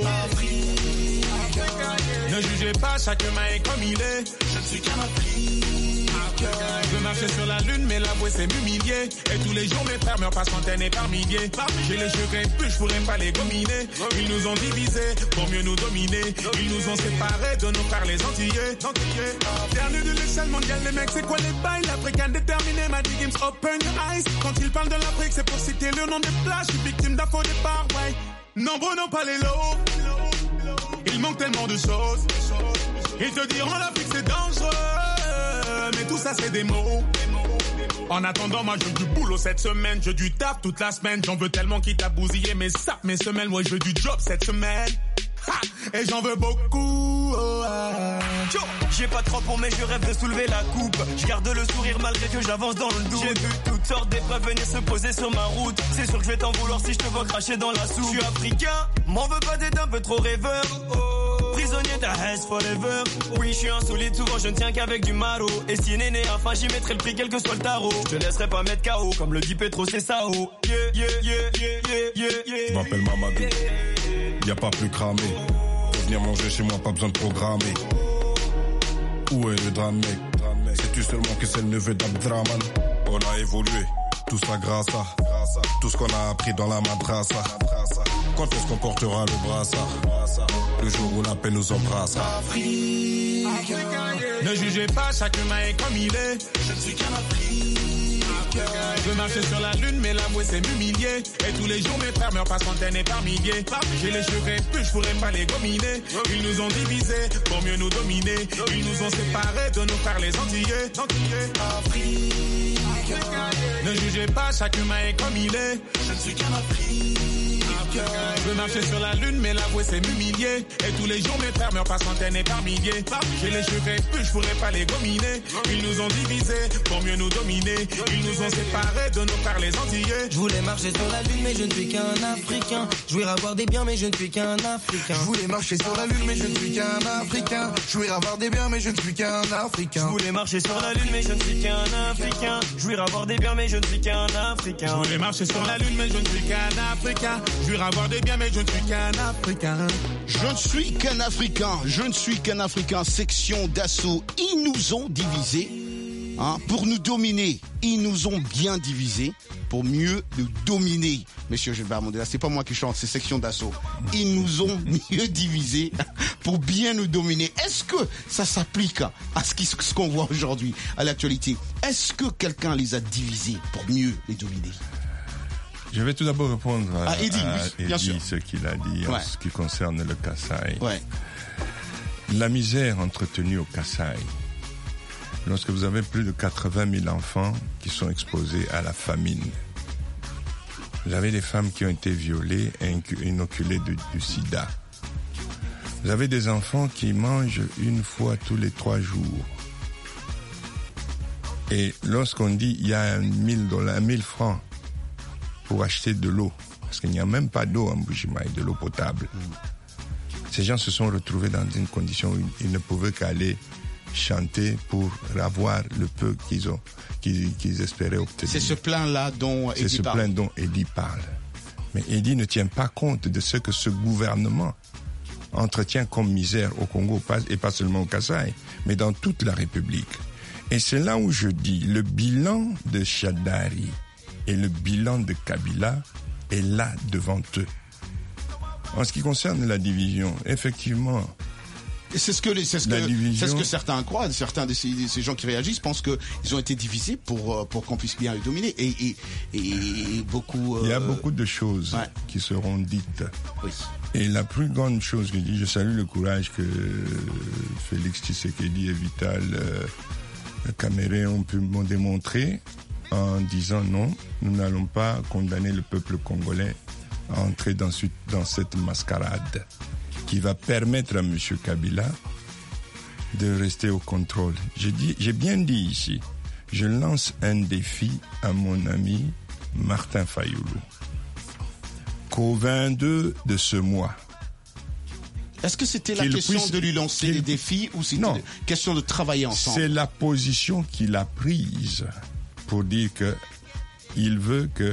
Ne jugez pas, chaque humain est comme il est. Je ne suis qu'un Africain. Je veux marcher sur la lune, mais l'avouer c'est m'humilier. Et tous les jours mes frères meurent par centaines et par milliers. J'ai les cheveux crépus, je pourrais pas les gominer. Ils nous ont divisés pour mieux nous dominer. Ils nous ont séparés de nos frères les Antillais. Dernier de l'échelle mondiale, les mecs, c'est quoi les bails? L'Africain déterminé m'a dit Gims, open your eyes. Quand ils parlent de l'Afrique, c'est pour citer le nom des plages. Je suis victime d'un faux départ, ouais. Nombreux n'ont pas les lots. Il manque tellement de choses. Ils te diront l'Afrique c'est dangereux, mais tout ça c'est des mots. En attendant, moi je veux du boulot cette semaine, je veux du taf toute la semaine. J'en veux tellement quitte à bousiller mes sapes, mes semelles. Moi je veux du job cette semaine. Ha! Et j'en veux beaucoup. Oh, ah. J'ai pas trop pour mais je rêve de soulever la coupe. Je garde le sourire malgré que j'avance dans le doute. J'ai vu toutes sortes d'épreuves venir se poser sur ma route. C'est sûr que je vais t'en vouloir si je te vois cracher dans la soupe. Je suis africain, m'en veux pas d'être un peu trop rêveur. Prisonnier ta haise forever. Oui, je suis insolite, souvent je ne tiens qu'avec du maro. Et si néné, enfin j'y mettrai le prix quel que soit le tarot. Je te laisserai pas mettre KO, comme le dit Petro, c'est ça oh. Yeah, yeah, yeah, yeah, yeah, yeah, yeah. Je m'appelle Mamadou, y'a pas plus cramé. Pour venir manger chez moi, pas besoin de programmer. Où est le drame, mec? Sais-tu seulement que c'est le neveu d'Abdraman? On a évolué, tout ça grâce à tout ce qu'on a appris dans la madrasa. Quand est-ce qu'on portera le brassard? Le jour où la paix nous embrasse. Afrique. Ne jugez pas, chaque humain est comme il est. Je ne suis qu'un Afrique. Je veux marcher sur la lune, mais l'avouer c'est m'humilier. Et tous les jours mes frères meurent par centaines et par milliers. J'ai les cheveux crépus, je pourrais pas les gominer. Ils nous ont divisés pour mieux nous dominer. Ils nous ont séparés de nos frères les Antillais. Afrique. Ne jugez pas, chaque humain est comme il est. Je ne suis qu'un Afrique. Je veux marcher sur la lune, mais l'avouer c'est m'humilier. Et tous les jours mes frères meurent par centaines et par milliers. J'ai les cheveux crépus, je pourrais pas les gominer. Ils nous ont divisés pour mieux nous dominer. Ils nous ont séparés de nos frères les Antillais. Je voulais marcher sur la lune, mais je ne suis qu'un Africain. Jouir avoir des biens, mais je ne suis qu'un Africain. Je voulais marcher sur la lune, mais je ne suis qu'un Africain. Jouir avoir des biens, mais je ne suis qu'un Africain. Je voulais marcher sur la lune, mais je ne suis qu'un Africain. Jouir avoir des biens, mais je ne suis qu'un Africain. Je voulais marcher sur la lune, mais je ne suis qu'un Africain. Jouir avoir des biens, mais je ne suis qu'un Africain. Je ne suis qu'un Africain, je ne suis qu'un Africain. Section d'assaut, ils nous ont divisés. Pour nous dominer, ils nous ont bien divisés pour mieux nous dominer. Monsieur Gilbert Mondela, c'est pas moi qui chante, c'est Section d'assaut. Ils nous ont mieux divisés pour bien nous dominer. Est-ce que ça s'applique à ce qu'on voit aujourd'hui, à l'actualité? Est-ce que quelqu'un les a divisés pour mieux les dominer? Je vais tout d'abord répondre à Eddie, bien sûr. ce qu'il a dit en ce qui concerne le Kasaï. Ouais. La misère entretenue au Kasaï. Lorsque vous avez plus de 80 000 enfants qui sont exposés à la famine, vous avez des femmes qui ont été violées et inoculées du sida. Vous avez des enfants qui mangent une fois tous les 3 jours. Et lorsqu'on dit il y a $1 000 francs pour acheter de l'eau, parce qu'il n'y a même pas d'eau en Bujimaï, de l'eau potable. Ces gens se sont retrouvés dans une condition où ils ne pouvaient qu'aller chanter pour avoir le peu qu'ils espéraient obtenir. C'est ce plan-là dont Eddie parle. C'est ce plan dont Eddie parle. Mais Eddie ne tient pas compte de ce que ce gouvernement entretient comme misère au Congo, et pas seulement au Kasaï, mais dans toute la République. Et c'est là où je dis, le bilan de Shadari et le bilan de Kabila est là devant eux. En ce qui concerne la division, effectivement... C'est ce que certains croient, certains de ces gens qui réagissent pensent qu'ils ont été divisés pour qu'on puisse bien les dominer. Et beaucoup... Il y a beaucoup de choses qui seront dites. Oui. Et la plus grande chose que je dis, je salue le courage que Félix Tshisekedi et Vital Kamerhe ont pu m'en démontrer en disant non, nous n'allons pas condamner le peuple congolais à entrer dans cette mascarade qui va permettre à M. Kabila de rester au contrôle. J'ai bien dit ici, je lance un défi à mon ami Martin Fayoulou qu'au 22 de ce mois. Est-ce que c'était la question de lui lancer des défis ou c'était une question de travailler ensemble? C'est la position qu'il a prise pour dire qu'il veut que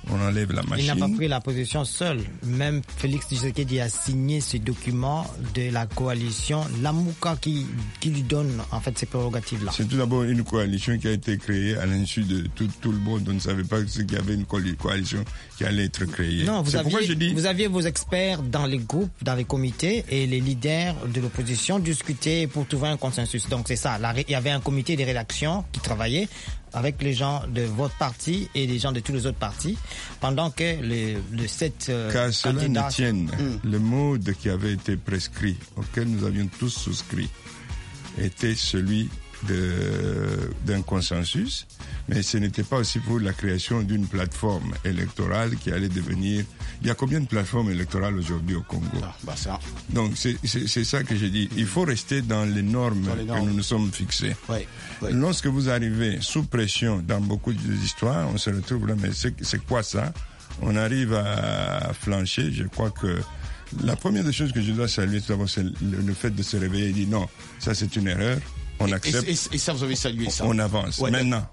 on enlève la machine. Il n'a pas pris la position seul. Même Félix Tshisekedi a signé ce document de la coalition Lamuka qui lui donne en fait ces prérogatives-là. C'est tout d'abord une coalition qui a été créée à l'insu de tout le monde. On ne savait pas qu'il y avait une coalition qui allait être créée. Non, vous aviez vos experts dans les groupes, dans les comités, et les leaders de l'opposition discutaient pour trouver un consensus. Donc c'est ça. Il y avait un comité de rédaction qui travaillait avec les gens de votre parti et les gens de tous les autres partis, pendant que les 7 Qu'à cela candidats... ne tienne, le mode qui avait été prescrit, auquel nous avions tous souscrit, était celui d'un consensus, mais ce n'était pas aussi pour la création d'une plateforme électorale qui allait devenir... Il y a combien de plateformes électorales aujourd'hui au Congo? Donc c'est ça que j'ai dit. Il faut rester dans les normes que nous nous sommes fixées. Lorsque vous arrivez sous pression dans beaucoup d'histoires, on se retrouve là, mais c'est quoi ça? On arrive à flancher. Je crois que la première des choses que je dois saluer, tout d'abord, c'est le fait de se réveiller et dire non, ça c'est une erreur. On accepte. Et ça, vous avez salué ça. On avance. Maintenant.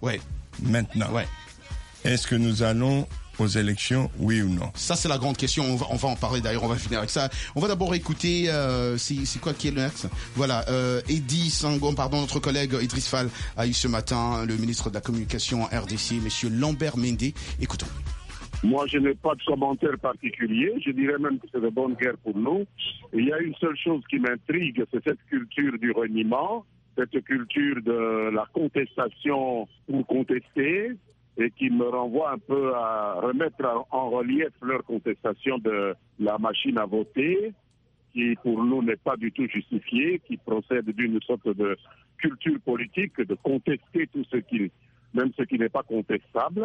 Est-ce que nous allons aux élections, oui ou non? Ça, c'est la grande question. On va en parler d'ailleurs. On va finir avec ça. On va d'abord écouter, c'est quoi qui est le next? Voilà, Eddy Isango, notre collègue Idriss Fall a eu ce matin le ministre de la Communication RDC, monsieur Lambert Mende. Écoutons. Moi, je n'ai pas de commentaire particulier. Je dirais même que c'est de bonne guerre pour nous. Il y a une seule chose qui m'intrigue, c'est cette culture du reniement, cette culture de la contestation pour contester, et qui me renvoie un peu à remettre en relief leur contestation de la machine à voter, qui pour nous n'est pas du tout justifiée, qui procède d'une sorte de culture politique, de contester tout même ce qui n'est pas contestable.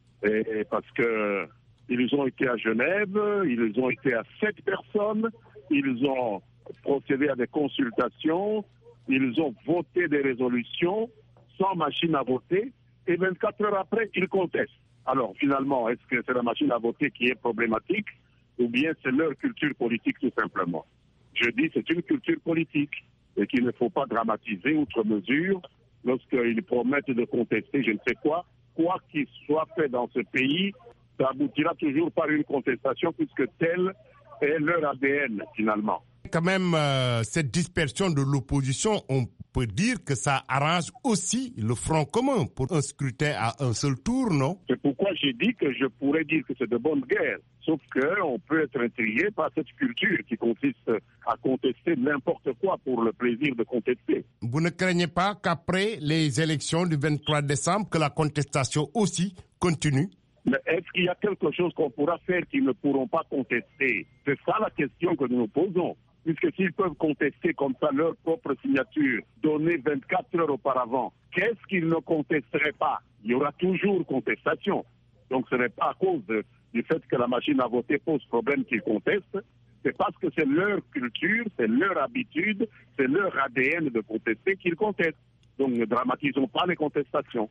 Et parce que ils ont été à Genève, ils ont été à 7 personnes, ils ont procédé à des consultations, ils ont voté des résolutions sans machine à voter, et 24 heures après, ils contestent. Alors finalement, est-ce que c'est la machine à voter qui est problématique, ou bien c'est leur culture politique tout simplement? Je dis c'est une culture politique, et qu'il ne faut pas dramatiser outre mesure lorsqu'ils promettent de contester je ne sais quoi qu'il soit fait dans ce pays, ça aboutira toujours par une contestation puisque tel est leur ADN finalement. Quand même, cette dispersion de l'opposition, on peut dire que ça arrange aussi le Front commun pour un scrutin à un seul tour, non? C'est pourquoi j'ai dit que je pourrais dire que c'est de bonne guerre. Sauf qu'on peut être intrigué par cette culture qui consiste à contester n'importe quoi pour le plaisir de contester. Vous ne craignez pas qu'après les élections du 23 décembre, que la contestation aussi continue? Mais est-ce qu'il y a quelque chose qu'on pourra faire qu'ils ne pourront pas contester? C'est ça la question que nous nous posons. Puisque s'ils peuvent contester comme ça leur propre signature, donnée 24 heures auparavant, qu'est-ce qu'ils ne contesteraient pas? Il y aura toujours contestation. Donc ce n'est pas à cause du fait que la machine à voter pose problème qu'ils contestent, c'est parce que c'est leur culture, c'est leur habitude, c'est leur ADN de contester qu'ils contestent. Donc ne dramatisons pas les contestations.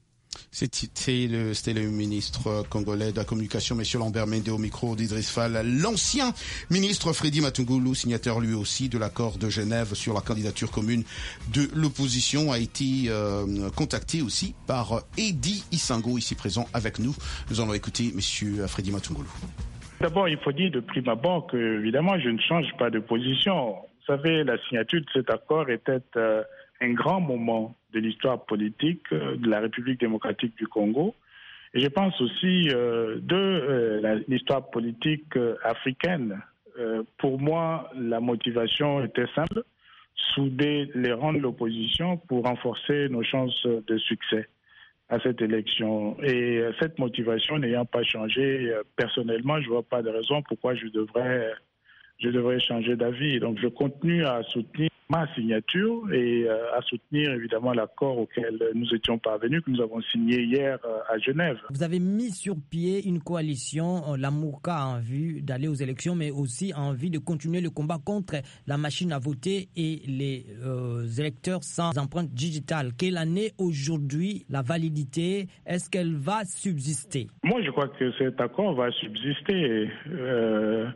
C'était le ministre congolais de la Communication, M. Lambert Mende, au micro d'Idriss Fall. L'ancien ministre Freddy Matungulu, signataire lui aussi de l'accord de Genève sur la candidature commune de l'opposition, a été contacté aussi par Eddy Isango, ici présent avec nous. Nous allons écouter M. Freddy Matungulu. D'abord, il faut dire de prime abord que, évidemment, je ne change pas de position. Vous savez, la signature de cet accord était un grand moment de l'histoire politique de la République démocratique du Congo. Et je pense aussi de l'histoire politique africaine. Pour moi, la motivation était simple, souder les rangs de l'opposition pour renforcer nos chances de succès à cette élection. Et cette motivation n'ayant pas changé, personnellement, je ne vois pas de raison pourquoi je devrais changer d'avis. Donc je continue à soutenir ma signature et à soutenir évidemment l'accord auquel nous étions parvenus, que nous avons signé hier à Genève. Vous avez mis sur pied une coalition, la Mourka, en vue d'aller aux élections, mais aussi en vue de continuer le combat contre la machine à voter et les électeurs sans empreinte digitale. Quelle en est aujourd'hui la validité? Est-ce qu'elle va subsister? Moi, je crois que cet accord va subsister.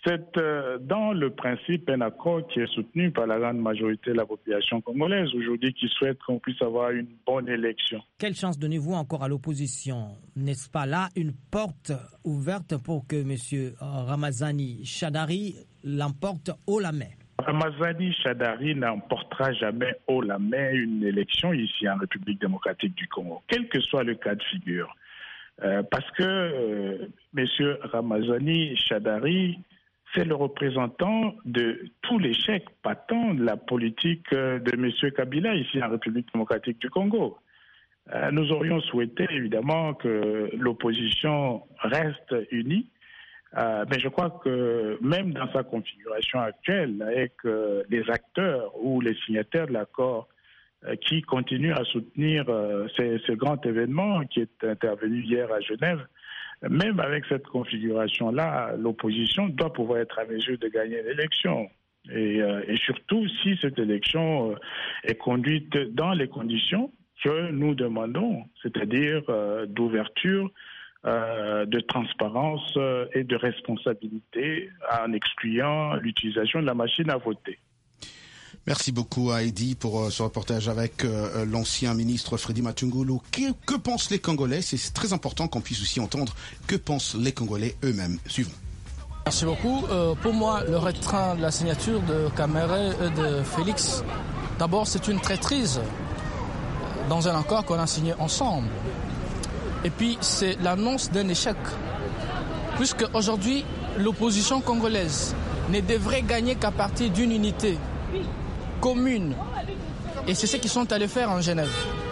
C'est dans le principe un accord qui est soutenu par la grande majorité de la population congolaise aujourd'hui qui souhaite qu'on puisse avoir une bonne élection. Quelle chance donnez-vous encore à l'opposition? N'est-ce pas là une porte ouverte pour que M. Ramazani Shadary l'emporte haut la main? Ramazani Shadary n'emportera jamais haut la main une élection ici en République démocratique du Congo, quel que soit le cas de figure. Parce que M. Ramazani Shadary, c'est le représentant de tout l'échec patent de la politique de M. Kabila ici en République démocratique du Congo. Nous aurions souhaité évidemment que l'opposition reste unie, mais je crois que même dans sa configuration actuelle, avec les acteurs ou les signataires de l'accord qui continuent à soutenir ce grand événement qui est intervenu hier à Genève, même avec cette configuration-là, l'opposition doit pouvoir être à mesure de gagner l'élection. Et surtout, si cette élection est conduite dans les conditions que nous demandons, c'est-à-dire d'ouverture, de transparence et de responsabilité en excluant l'utilisation de la machine à voter. Merci beaucoup à Eddy pour ce reportage avec l'ancien ministre Freddy Matungulu. Que pensent les Congolais? C'est très important qu'on puisse aussi entendre que pensent les Congolais eux-mêmes. Suivons. Merci beaucoup. Pour moi, le retrait de la signature de Kamere et de Félix, d'abord c'est une traîtrise dans un accord qu'on a signé ensemble. Et puis c'est l'annonce d'un échec. Puisque aujourd'hui, l'opposition congolaise ne devrait gagner qu'à partir d'une unité commune. Et c'est ce qu'ils sont allés faire en Genève.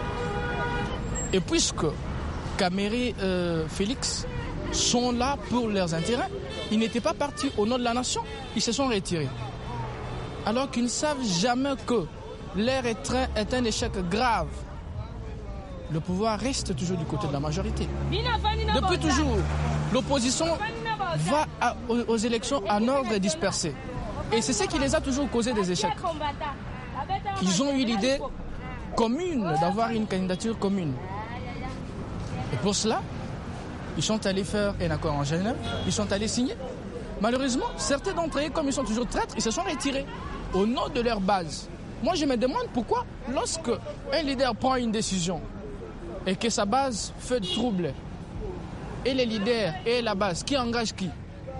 Et puisque Kamere et Félix sont là pour leurs intérêts, ils n'étaient pas partis au nom de la nation, ils se sont retirés. Alors qu'ils ne savent jamais que leur retrait est un échec grave. Le pouvoir reste toujours du côté de la majorité. Depuis toujours, l'opposition va aux élections en ordre dispersé. Et c'est ce qui les a toujours causé des échecs. Ils ont eu l'idée commune d'avoir une candidature commune. Et pour cela, ils sont allés faire un accord en Genève, ils sont allés signer. Malheureusement, certains d'entre eux, comme ils sont toujours traîtres, ils se sont retirés au nom de leur base. Moi, je me demande pourquoi, lorsque un leader prend une décision et que sa base fait du trouble, et les leaders et la base, qui engage qui?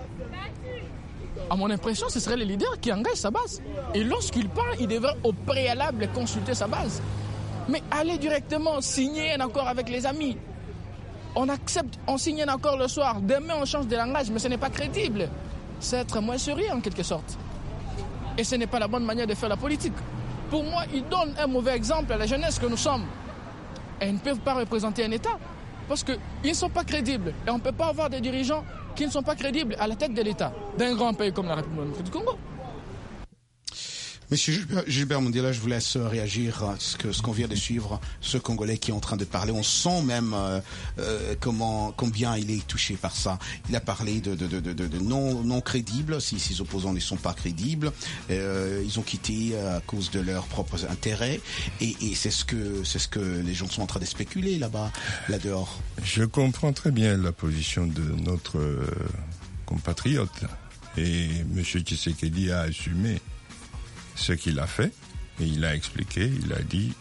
À mon impression, ce serait le leader qui engage sa base. Et lorsqu'il part, il devrait au préalable consulter sa base. Mais aller directement signer un accord avec les amis, on accepte, on signe un accord le soir, demain on change de langage, mais ce n'est pas crédible. C'est être moins sérieux en quelque sorte. Et ce n'est pas la bonne manière de faire la politique. Pour moi, il donne un mauvais exemple à la jeunesse que nous sommes. Et ils ne peuvent pas représenter un État. Parce qu'ils ne sont pas crédibles. Et on ne peut pas avoir des dirigeants qui ne sont pas crédibles à la tête de l'État, d'un grand pays comme la République du Congo. Monsieur Gilbert Mondela, je vous laisse réagir à ce qu'on vient de suivre, ce Congolais qui est en train de parler. On sent même combien il est touché par ça. Il a parlé de non crédibles, si ses opposants ne sont pas crédibles. Ils ont quitté à cause de leurs propres intérêts. Et c'est ce que les gens sont en train de spéculer là-bas, là-dehors. Je comprends très bien la position de notre compatriote. Et M. Tshisekedi a assumé ce qu'il a fait, et il a expliqué, il a dit,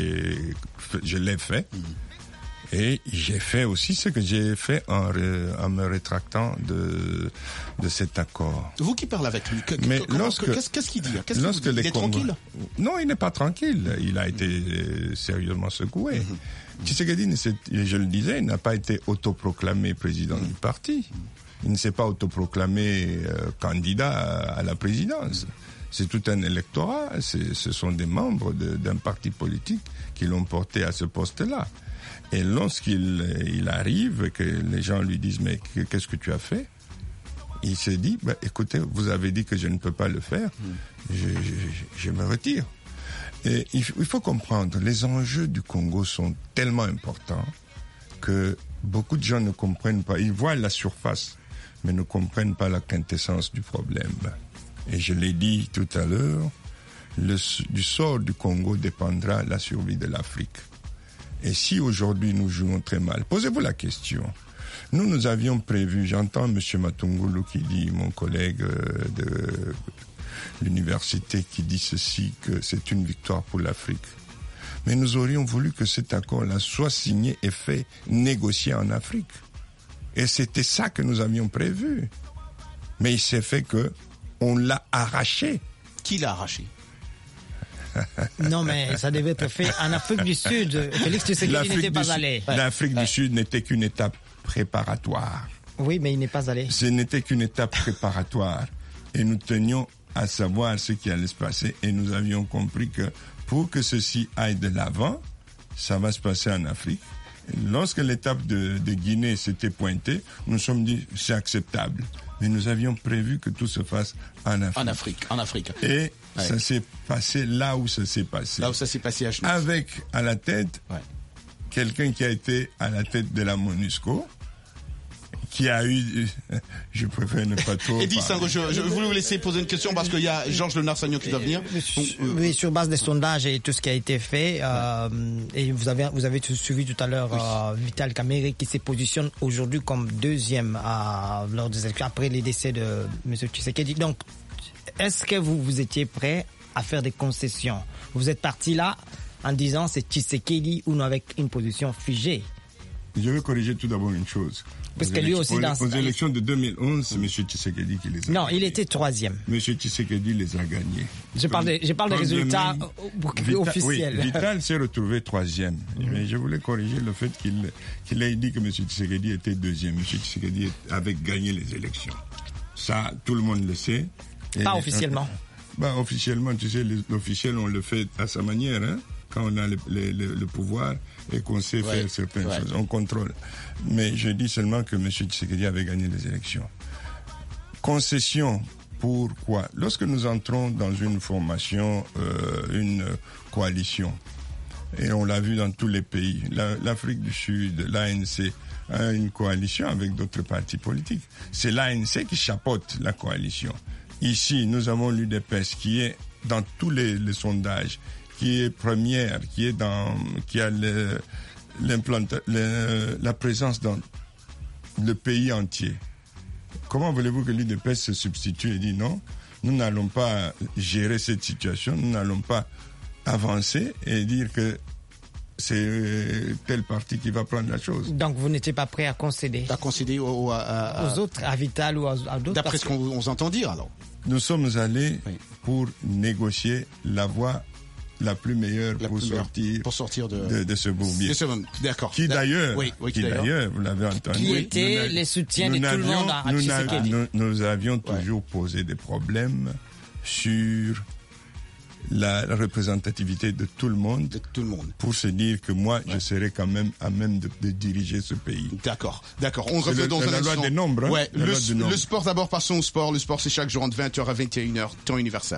je l'ai fait, et j'ai fait aussi ce que j'ai fait en me rétractant de cet accord. Vous qui parlez avec lui, qu'est-ce qu'il dit? Il est tranquille? Non, il n'est pas tranquille, il a été sérieusement secoué. Tshisekedi, je le disais, il n'a pas été autoproclamé président du parti. Il ne s'est pas autoproclamé candidat à la présidence. C'est tout un électorat, ce sont des membres d'un parti politique qui l'ont porté à ce poste-là. Et lorsqu'il arrive, que les gens lui disent « Mais qu'est-ce que tu as fait ?» Il se dit « Écoutez, vous avez dit que je ne peux pas le faire, je me retire. » Et il faut comprendre, les enjeux du Congo sont tellement importants que beaucoup de gens ne comprennent pas. Ils voient la surface, mais ne comprennent pas la quintessence du problème. Et je l'ai dit tout à l'heure, du sort du Congo dépendra la survie de l'Afrique. Et si aujourd'hui nous jouons très mal, posez-vous la question, Nous avions prévu, j'entends M. Matungulu qui dit, mon collègue de l'université qui dit ceci, que c'est une victoire pour l'Afrique. Mais nous aurions voulu que cet accord-là soit signé et fait négocier en Afrique. Et c'était ça que nous avions prévu. Mais il s'est fait que on l'a arraché. Qui l'a arraché? Non, mais ça devait être fait en Afrique du Sud. Félix Tshisekedi n'était pas allé. L'Afrique du Sud n'était qu'une étape préparatoire. Oui, mais il n'est pas allé. Ce n'était qu'une étape préparatoire. Et nous tenions à savoir ce qui allait se passer. Et nous avions compris que pour que ceci aille de l'avant, ça va se passer en Afrique. Et lorsque l'étape de Guinée s'était pointée, nous nous sommes dit c'est acceptable. Mais nous avions prévu que tout se fasse en Afrique. En Afrique. Et ça s'est passé là où ça s'est passé. Là où ça s'est passé à Genève. Avec à la tête quelqu'un qui a été à la tête de la MONUSCO, qui a eu, je préfère ne pas trop. Eddy Sangor, je voulais vous laisser poser une question parce qu'il y a Georges Leonard-Sagnon qui doit venir. Oui, sur base des sondages et tout ce qui a été fait, et vous avez suivi tout à l'heure Vital Kamerhe qui se positionne aujourd'hui comme deuxième lors des élections après les décès de M. Tshisekedi. Donc, est-ce que vous étiez prêt à faire des concessions? Vous êtes parti là en disant c'est Tshisekedi ou non avec une position figée? Je vais corriger tout d'abord une chose. Parce que lui aussi, aux élections de 2011, c'est M. Tshisekedi qui les a gagnés. Non, il était troisième. M. Tshisekedi les a gagnés. Je parle des résultats officiels. Oui, Vital s'est retrouvé troisième. Mais je voulais corriger le fait qu'il ait dit que M. Tshisekedi était deuxième. M. Tshisekedi avait gagné les élections. Ça, tout le monde le sait. Pas officiellement. Officiellement, tu sais, l'officiel, on le fait à sa manière, hein, quand on a le pouvoir et qu'on sait faire certaines choses. On contrôle. Mais je dis seulement que M. Tshisekedi avait gagné les élections. Concession, pourquoi? Lorsque nous entrons dans une formation, une coalition, et on l'a vu dans tous les pays, l'Afrique du Sud, l'ANC, a une coalition avec d'autres partis politiques. C'est l'ANC qui chapeaute la coalition. Ici, nous avons l'UDPS qui est dans tous les sondages, qui est première, qui a la présence dans le pays entier. Comment voulez-vous que l'UDPS se substitue et dit non, nous n'allons pas gérer cette situation, nous n'allons pas avancer et dire que c'est tel parti qui va prendre la chose. Donc vous n'étiez pas prêt à concéder? À concéder aux autres, à Vital ou à d'autres? D'après ce qu'on entend dire alors. Nous sommes allés pour négocier la voie la plus meilleure pour sortir de ce bourbier. D'accord. Qui d'ailleurs, vous l'avez entendu. Qui était les soutiens de tout le monde à Tshisekedi. Nous avions toujours posé des problèmes sur la représentativité de tout le monde. Pour se dire que moi, je serais quand même à même de diriger ce pays. D'accord. On revient dans un instant. La loi des nombres. Ouais, le sport d'abord, passons au sport. Le sport, c'est chaque jour entre 20h à 21h, temps universel.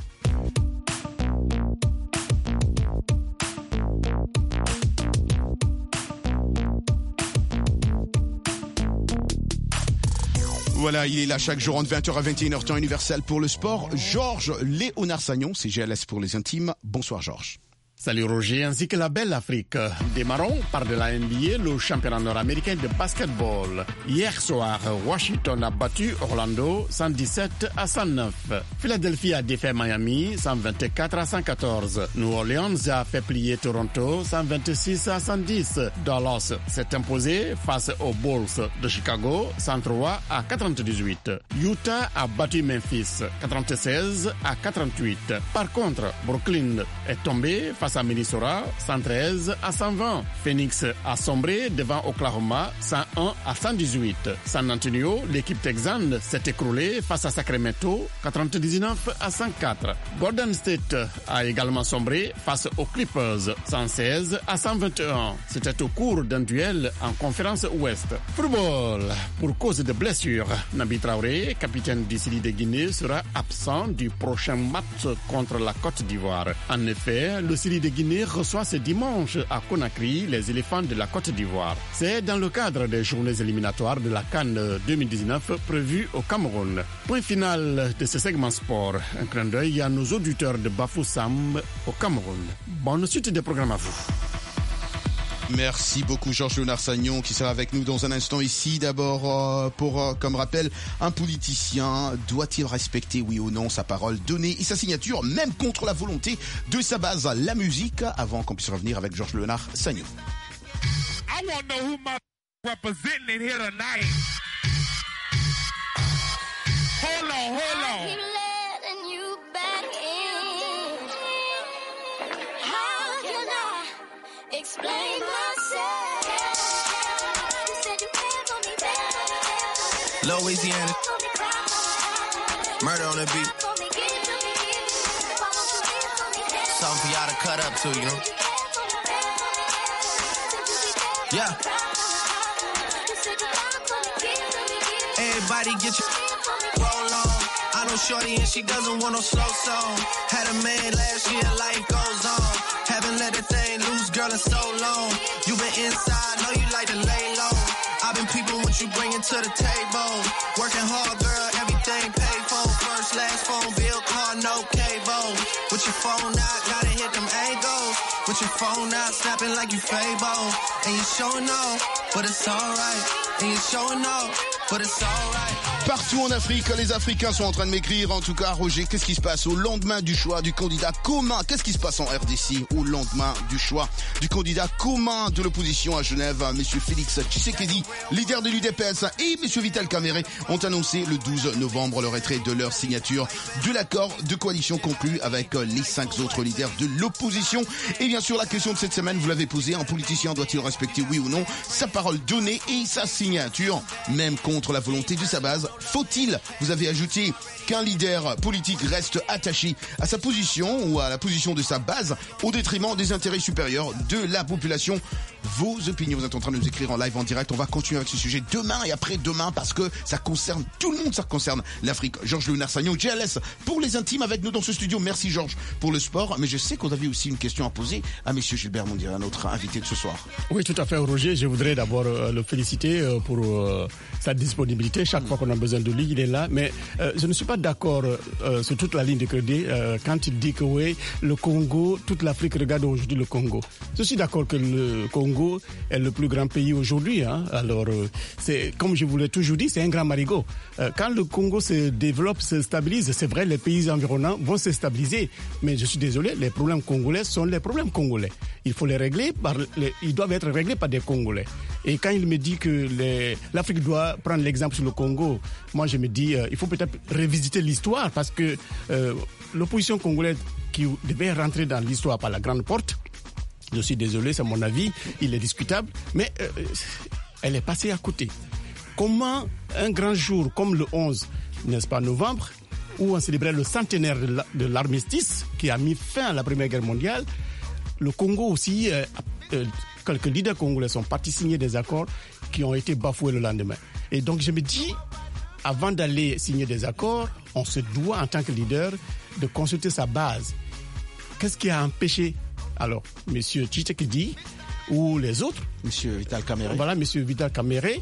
Voilà, il est là chaque jour entre 20h à 21h, temps universel pour le sport. Georges Leonard-Sagnon, c'est GLS pour les intimes. Bonsoir Georges. Salut Roger, ainsi que la belle Afrique. Démarrons par de la NBA, le championnat nord-américain de basketball. Hier soir, Washington a battu Orlando 117-109. Philadelphie a défait Miami 124-114. New Orleans a fait plier Toronto 126-110. Dallas s'est imposé face aux Bulls de Chicago 103-98. Utah a battu Memphis 96-88. Par contre, Brooklyn est tombé face à Minnesota 113-120. Phoenix a sombré devant Oklahoma 101-118. San Antonio, l'équipe texane, s'est écroulée face à Sacramento 99-104. Golden State a également sombré face aux Clippers 116-121. C'était au cours d'un duel en conférence Ouest. Football. Pour cause de blessure, Naby Traoré, capitaine du Sili de Guinée, sera absent du prochain match contre la Côte d'Ivoire. En effet, le Sili de Guinée reçoit ce dimanche à Conakry les éléphants de la Côte d'Ivoire. C'est dans le cadre des journées éliminatoires de la CAN 2019 prévues au Cameroun. Point final de ce segment sport. Un clin d'œil à nos auditeurs de Bafoussam au Cameroun. Bonne suite des programmes à vous. Merci beaucoup Georges Léonard Sagnon qui sera avec nous dans un instant ici. D'abord, comme rappel, un politicien doit-il respecter, oui ou non, sa parole donnée et sa signature, même contre la volonté de sa base, la musique, avant qu'on puisse revenir avec Georges Léonard Sagnon. I want to know who my representing here tonight. Hold on. Explain myself. You said you care for me better. Louisiana. Murder on the beat. Something for y'all to cut up to, you know? Yeah. Everybody get your roll on. I know shorty and she doesn't want no slow song. Had a man last year, life goes on. Haven't let that thing loose, girl, in so long. You been inside, know you like to lay low. I've been peeping what you bringing to the table. Working hard, girl, everything paid for. First, last phone bill, car, no cable. With your phone out, gotta hit them angles. With your phone out, snapping like you Fable. And you showing off, but it's alright. And you showing off, but it's alright. Partout en Afrique, les Africains sont en train de m'écrire. En tout cas, Roger, qu'est-ce qui se passe au lendemain du choix du candidat commun? Qu'est-ce qui se passe en RDC au lendemain du choix du candidat commun de l'opposition à Genève? Monsieur Félix Tshisekedi, leader de l'UDPS, et Monsieur Vital Kamerhe ont annoncé le 12 novembre le retrait de leur signature de l'accord de coalition conclu avec les 5 autres leaders de l'opposition. Et bien sûr, la question de cette semaine, vous l'avez posée, un politicien doit-il respecter, oui ou non, sa parole donnée et sa signature, même contre la volonté de sa base? Faut-il, vous avez ajouté, qu'un leader politique reste attaché à sa position ou à la position de sa base au détriment des intérêts supérieurs de la population? Vos opinions, vous êtes en train de nous écrire en live, en direct. On va continuer avec ce sujet demain et après-demain parce que ça concerne tout le monde, ça concerne l'Afrique. Georges Léonard Sagnon, JLS, pour les intimes avec nous dans ce studio. Merci Georges pour le sport, mais je sais qu'on avait aussi une question à poser à Monsieur Gilbert Mondier, notre invité de ce soir. Oui, tout à fait, Roger. Je voudrais d'abord le féliciter pour sa disponibilité. Chaque fois qu'on a besoin de lui, il est là. Mais je ne suis pas d'accord sur toute la ligne de crédit quand il dit que oui, le Congo, toute l'Afrique regarde aujourd'hui le Congo. Je suis d'accord que le Congo est le plus grand pays aujourd'hui. Hein. Alors, c'est comme je vous l'ai toujours dit, c'est un grand marigot. Quand le Congo se développe, se stabilise, c'est vrai, les pays environnants vont se stabiliser. Mais je suis désolé, les problèmes congolais sont les problèmes congolais. Il faut les régler, ils doivent être réglés par des Congolais. Et quand il me dit que l'Afrique doit prendre l'exemple sur le Congo, moi je me dis, il faut peut-être revisiter l'histoire parce que l'opposition congolaise qui devait rentrer dans l'histoire par la grande porte, je suis désolé, c'est mon avis, il est discutable, mais elle est passée à côté. Comment un grand jour comme le 11, n'est-ce pas, novembre, où on célébrait le centenaire de l'armistice qui a mis fin à la Première Guerre mondiale, le Congo aussi, quelques leaders congolais sont partis signer des accords qui ont été bafoués le lendemain. Et donc je me dis, avant d'aller signer des accords, on se doit en tant que leader de consulter sa base. Qu'est-ce qui a empêché alors M. Tshisekedi ou les autres, M. Vital Kamerhe, voilà, M. Vital Kamerhe,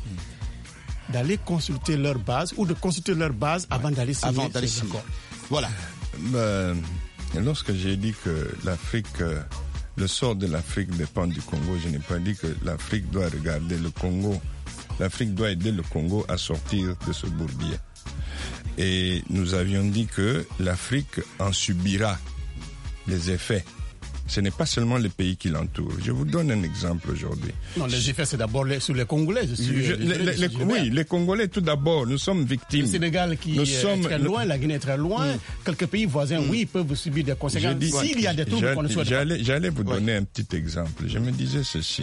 d'aller consulter leur base ou de consulter leur base avant d'aller signer ces accords. Voilà. Lorsque j'ai dit que l'Afrique, le sort de l'Afrique dépend du Congo, je n'ai pas dit que l'Afrique doit regarder le Congo. L'Afrique doit aider le Congo à sortir de ce bourbier. Et nous avions dit que l'Afrique en subira les effets. Ce n'est pas seulement les pays qui l'entourent. Je vous donne un exemple aujourd'hui. Non, les effets, c'est d'abord sur les Congolais. Oui, les Congolais tout d'abord. Nous sommes victimes. Le Sénégal qui est très loin, la Guinée est très loin. Quelques pays voisins, oui, peuvent subir des conséquences. S'il y a des troubles qu'on ne souhaite pas. J'allais vous donner un petit exemple. Je me disais ceci.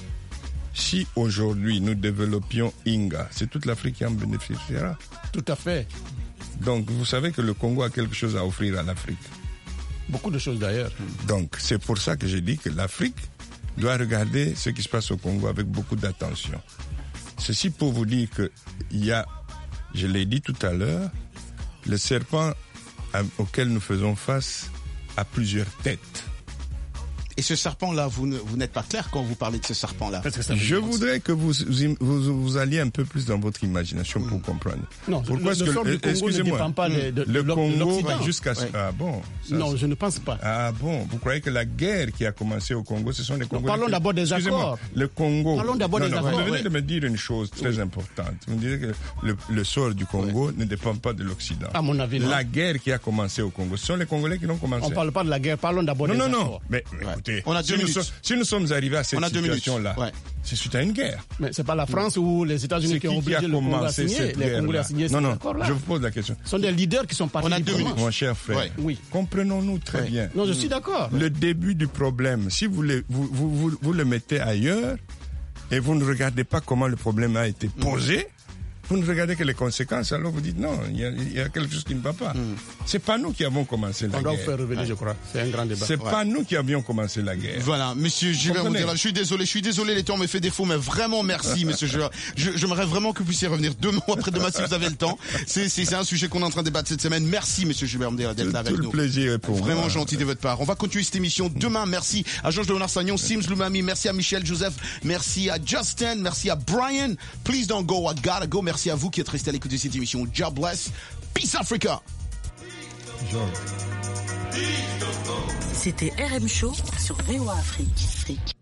Si aujourd'hui nous développions Inga, c'est toute l'Afrique qui en bénéficiera. Tout à fait. Donc vous savez que le Congo a quelque chose à offrir à l'Afrique. Beaucoup de choses d'ailleurs. Donc c'est pour ça que j'ai dit que l'Afrique doit regarder ce qui se passe au Congo avec beaucoup d'attention. Ceci pour vous dire qu'il y a, je l'ai dit tout à l'heure, le serpent auquel nous faisons face a plusieurs têtes. Et ce serpent-là, vous n'êtes pas clair quand vous parlez de ce serpent-là. Je voudrais que vous alliez un peu plus dans votre imagination pour comprendre. Non, pourquoi le sort du Congo ne dépend pas de le Congo jusqu'à... Ouais. Ah bon non, je ne pense pas. Ah bon, vous croyez que la guerre qui a commencé au Congo, ce sont les Congolais? Parlons d'abord des accords. Le Congo... Parlons d'abord des accords. Vous venez de me dire une chose très importante. Vous me dites que le sort du Congo ne dépend pas de l'Occident. À mon avis, non. La guerre qui a commencé au Congo, ce sont les Congolais qui l'ont commencé. On ne parle pas de la guerre, parlons d'abord des accords. Non, mais écoutez, on a si nous sommes arrivés à cette situation-là, c'est suite à une guerre. Mais c'est pas la France ou les États-Unis qui ont obligé le Congo à signer. Les Congolais à signer cet accord-là. Je vous pose la question. Ce sont des leaders qui sont partis. On a 2 minutes. Mon cher frère, comprenons-nous très bien. Non, je suis d'accord. Le début du problème, si vous le mettez ailleurs et vous ne regardez pas comment le problème a été posé, vous ne regardez que les conséquences, alors vous dites non, il y a quelque chose qui ne va pas. C'est pas nous qui avons commencé la guerre. On doit vous faire revenir, je crois. C'est un grand débat. C'est pas nous qui avions commencé la guerre. Voilà, monsieur Gilbert Moundela, je suis désolé, les temps me fait défaut, mais vraiment merci, monsieur Gilbert. J'aimerais vraiment que vous puissiez revenir demain ou après-demain si vous avez le temps. C'est un sujet qu'on est en train de débattre cette semaine. Merci, monsieur Gilbert Moundela, d'être là avec nous. Tout le plaisir est pour vraiment moi. Gentil de votre part. On va continuer cette émission demain. Merci à Georges Léonard Sagnon, Sims Loumami, merci à Michel Joseph, merci à Justin, merci à Brian. Please don't go, I gotta go. Merci à vous qui êtes restés à l'écoute de cette émission. God bless. Peace Africa. C'était RM Show sur VOA Afrique.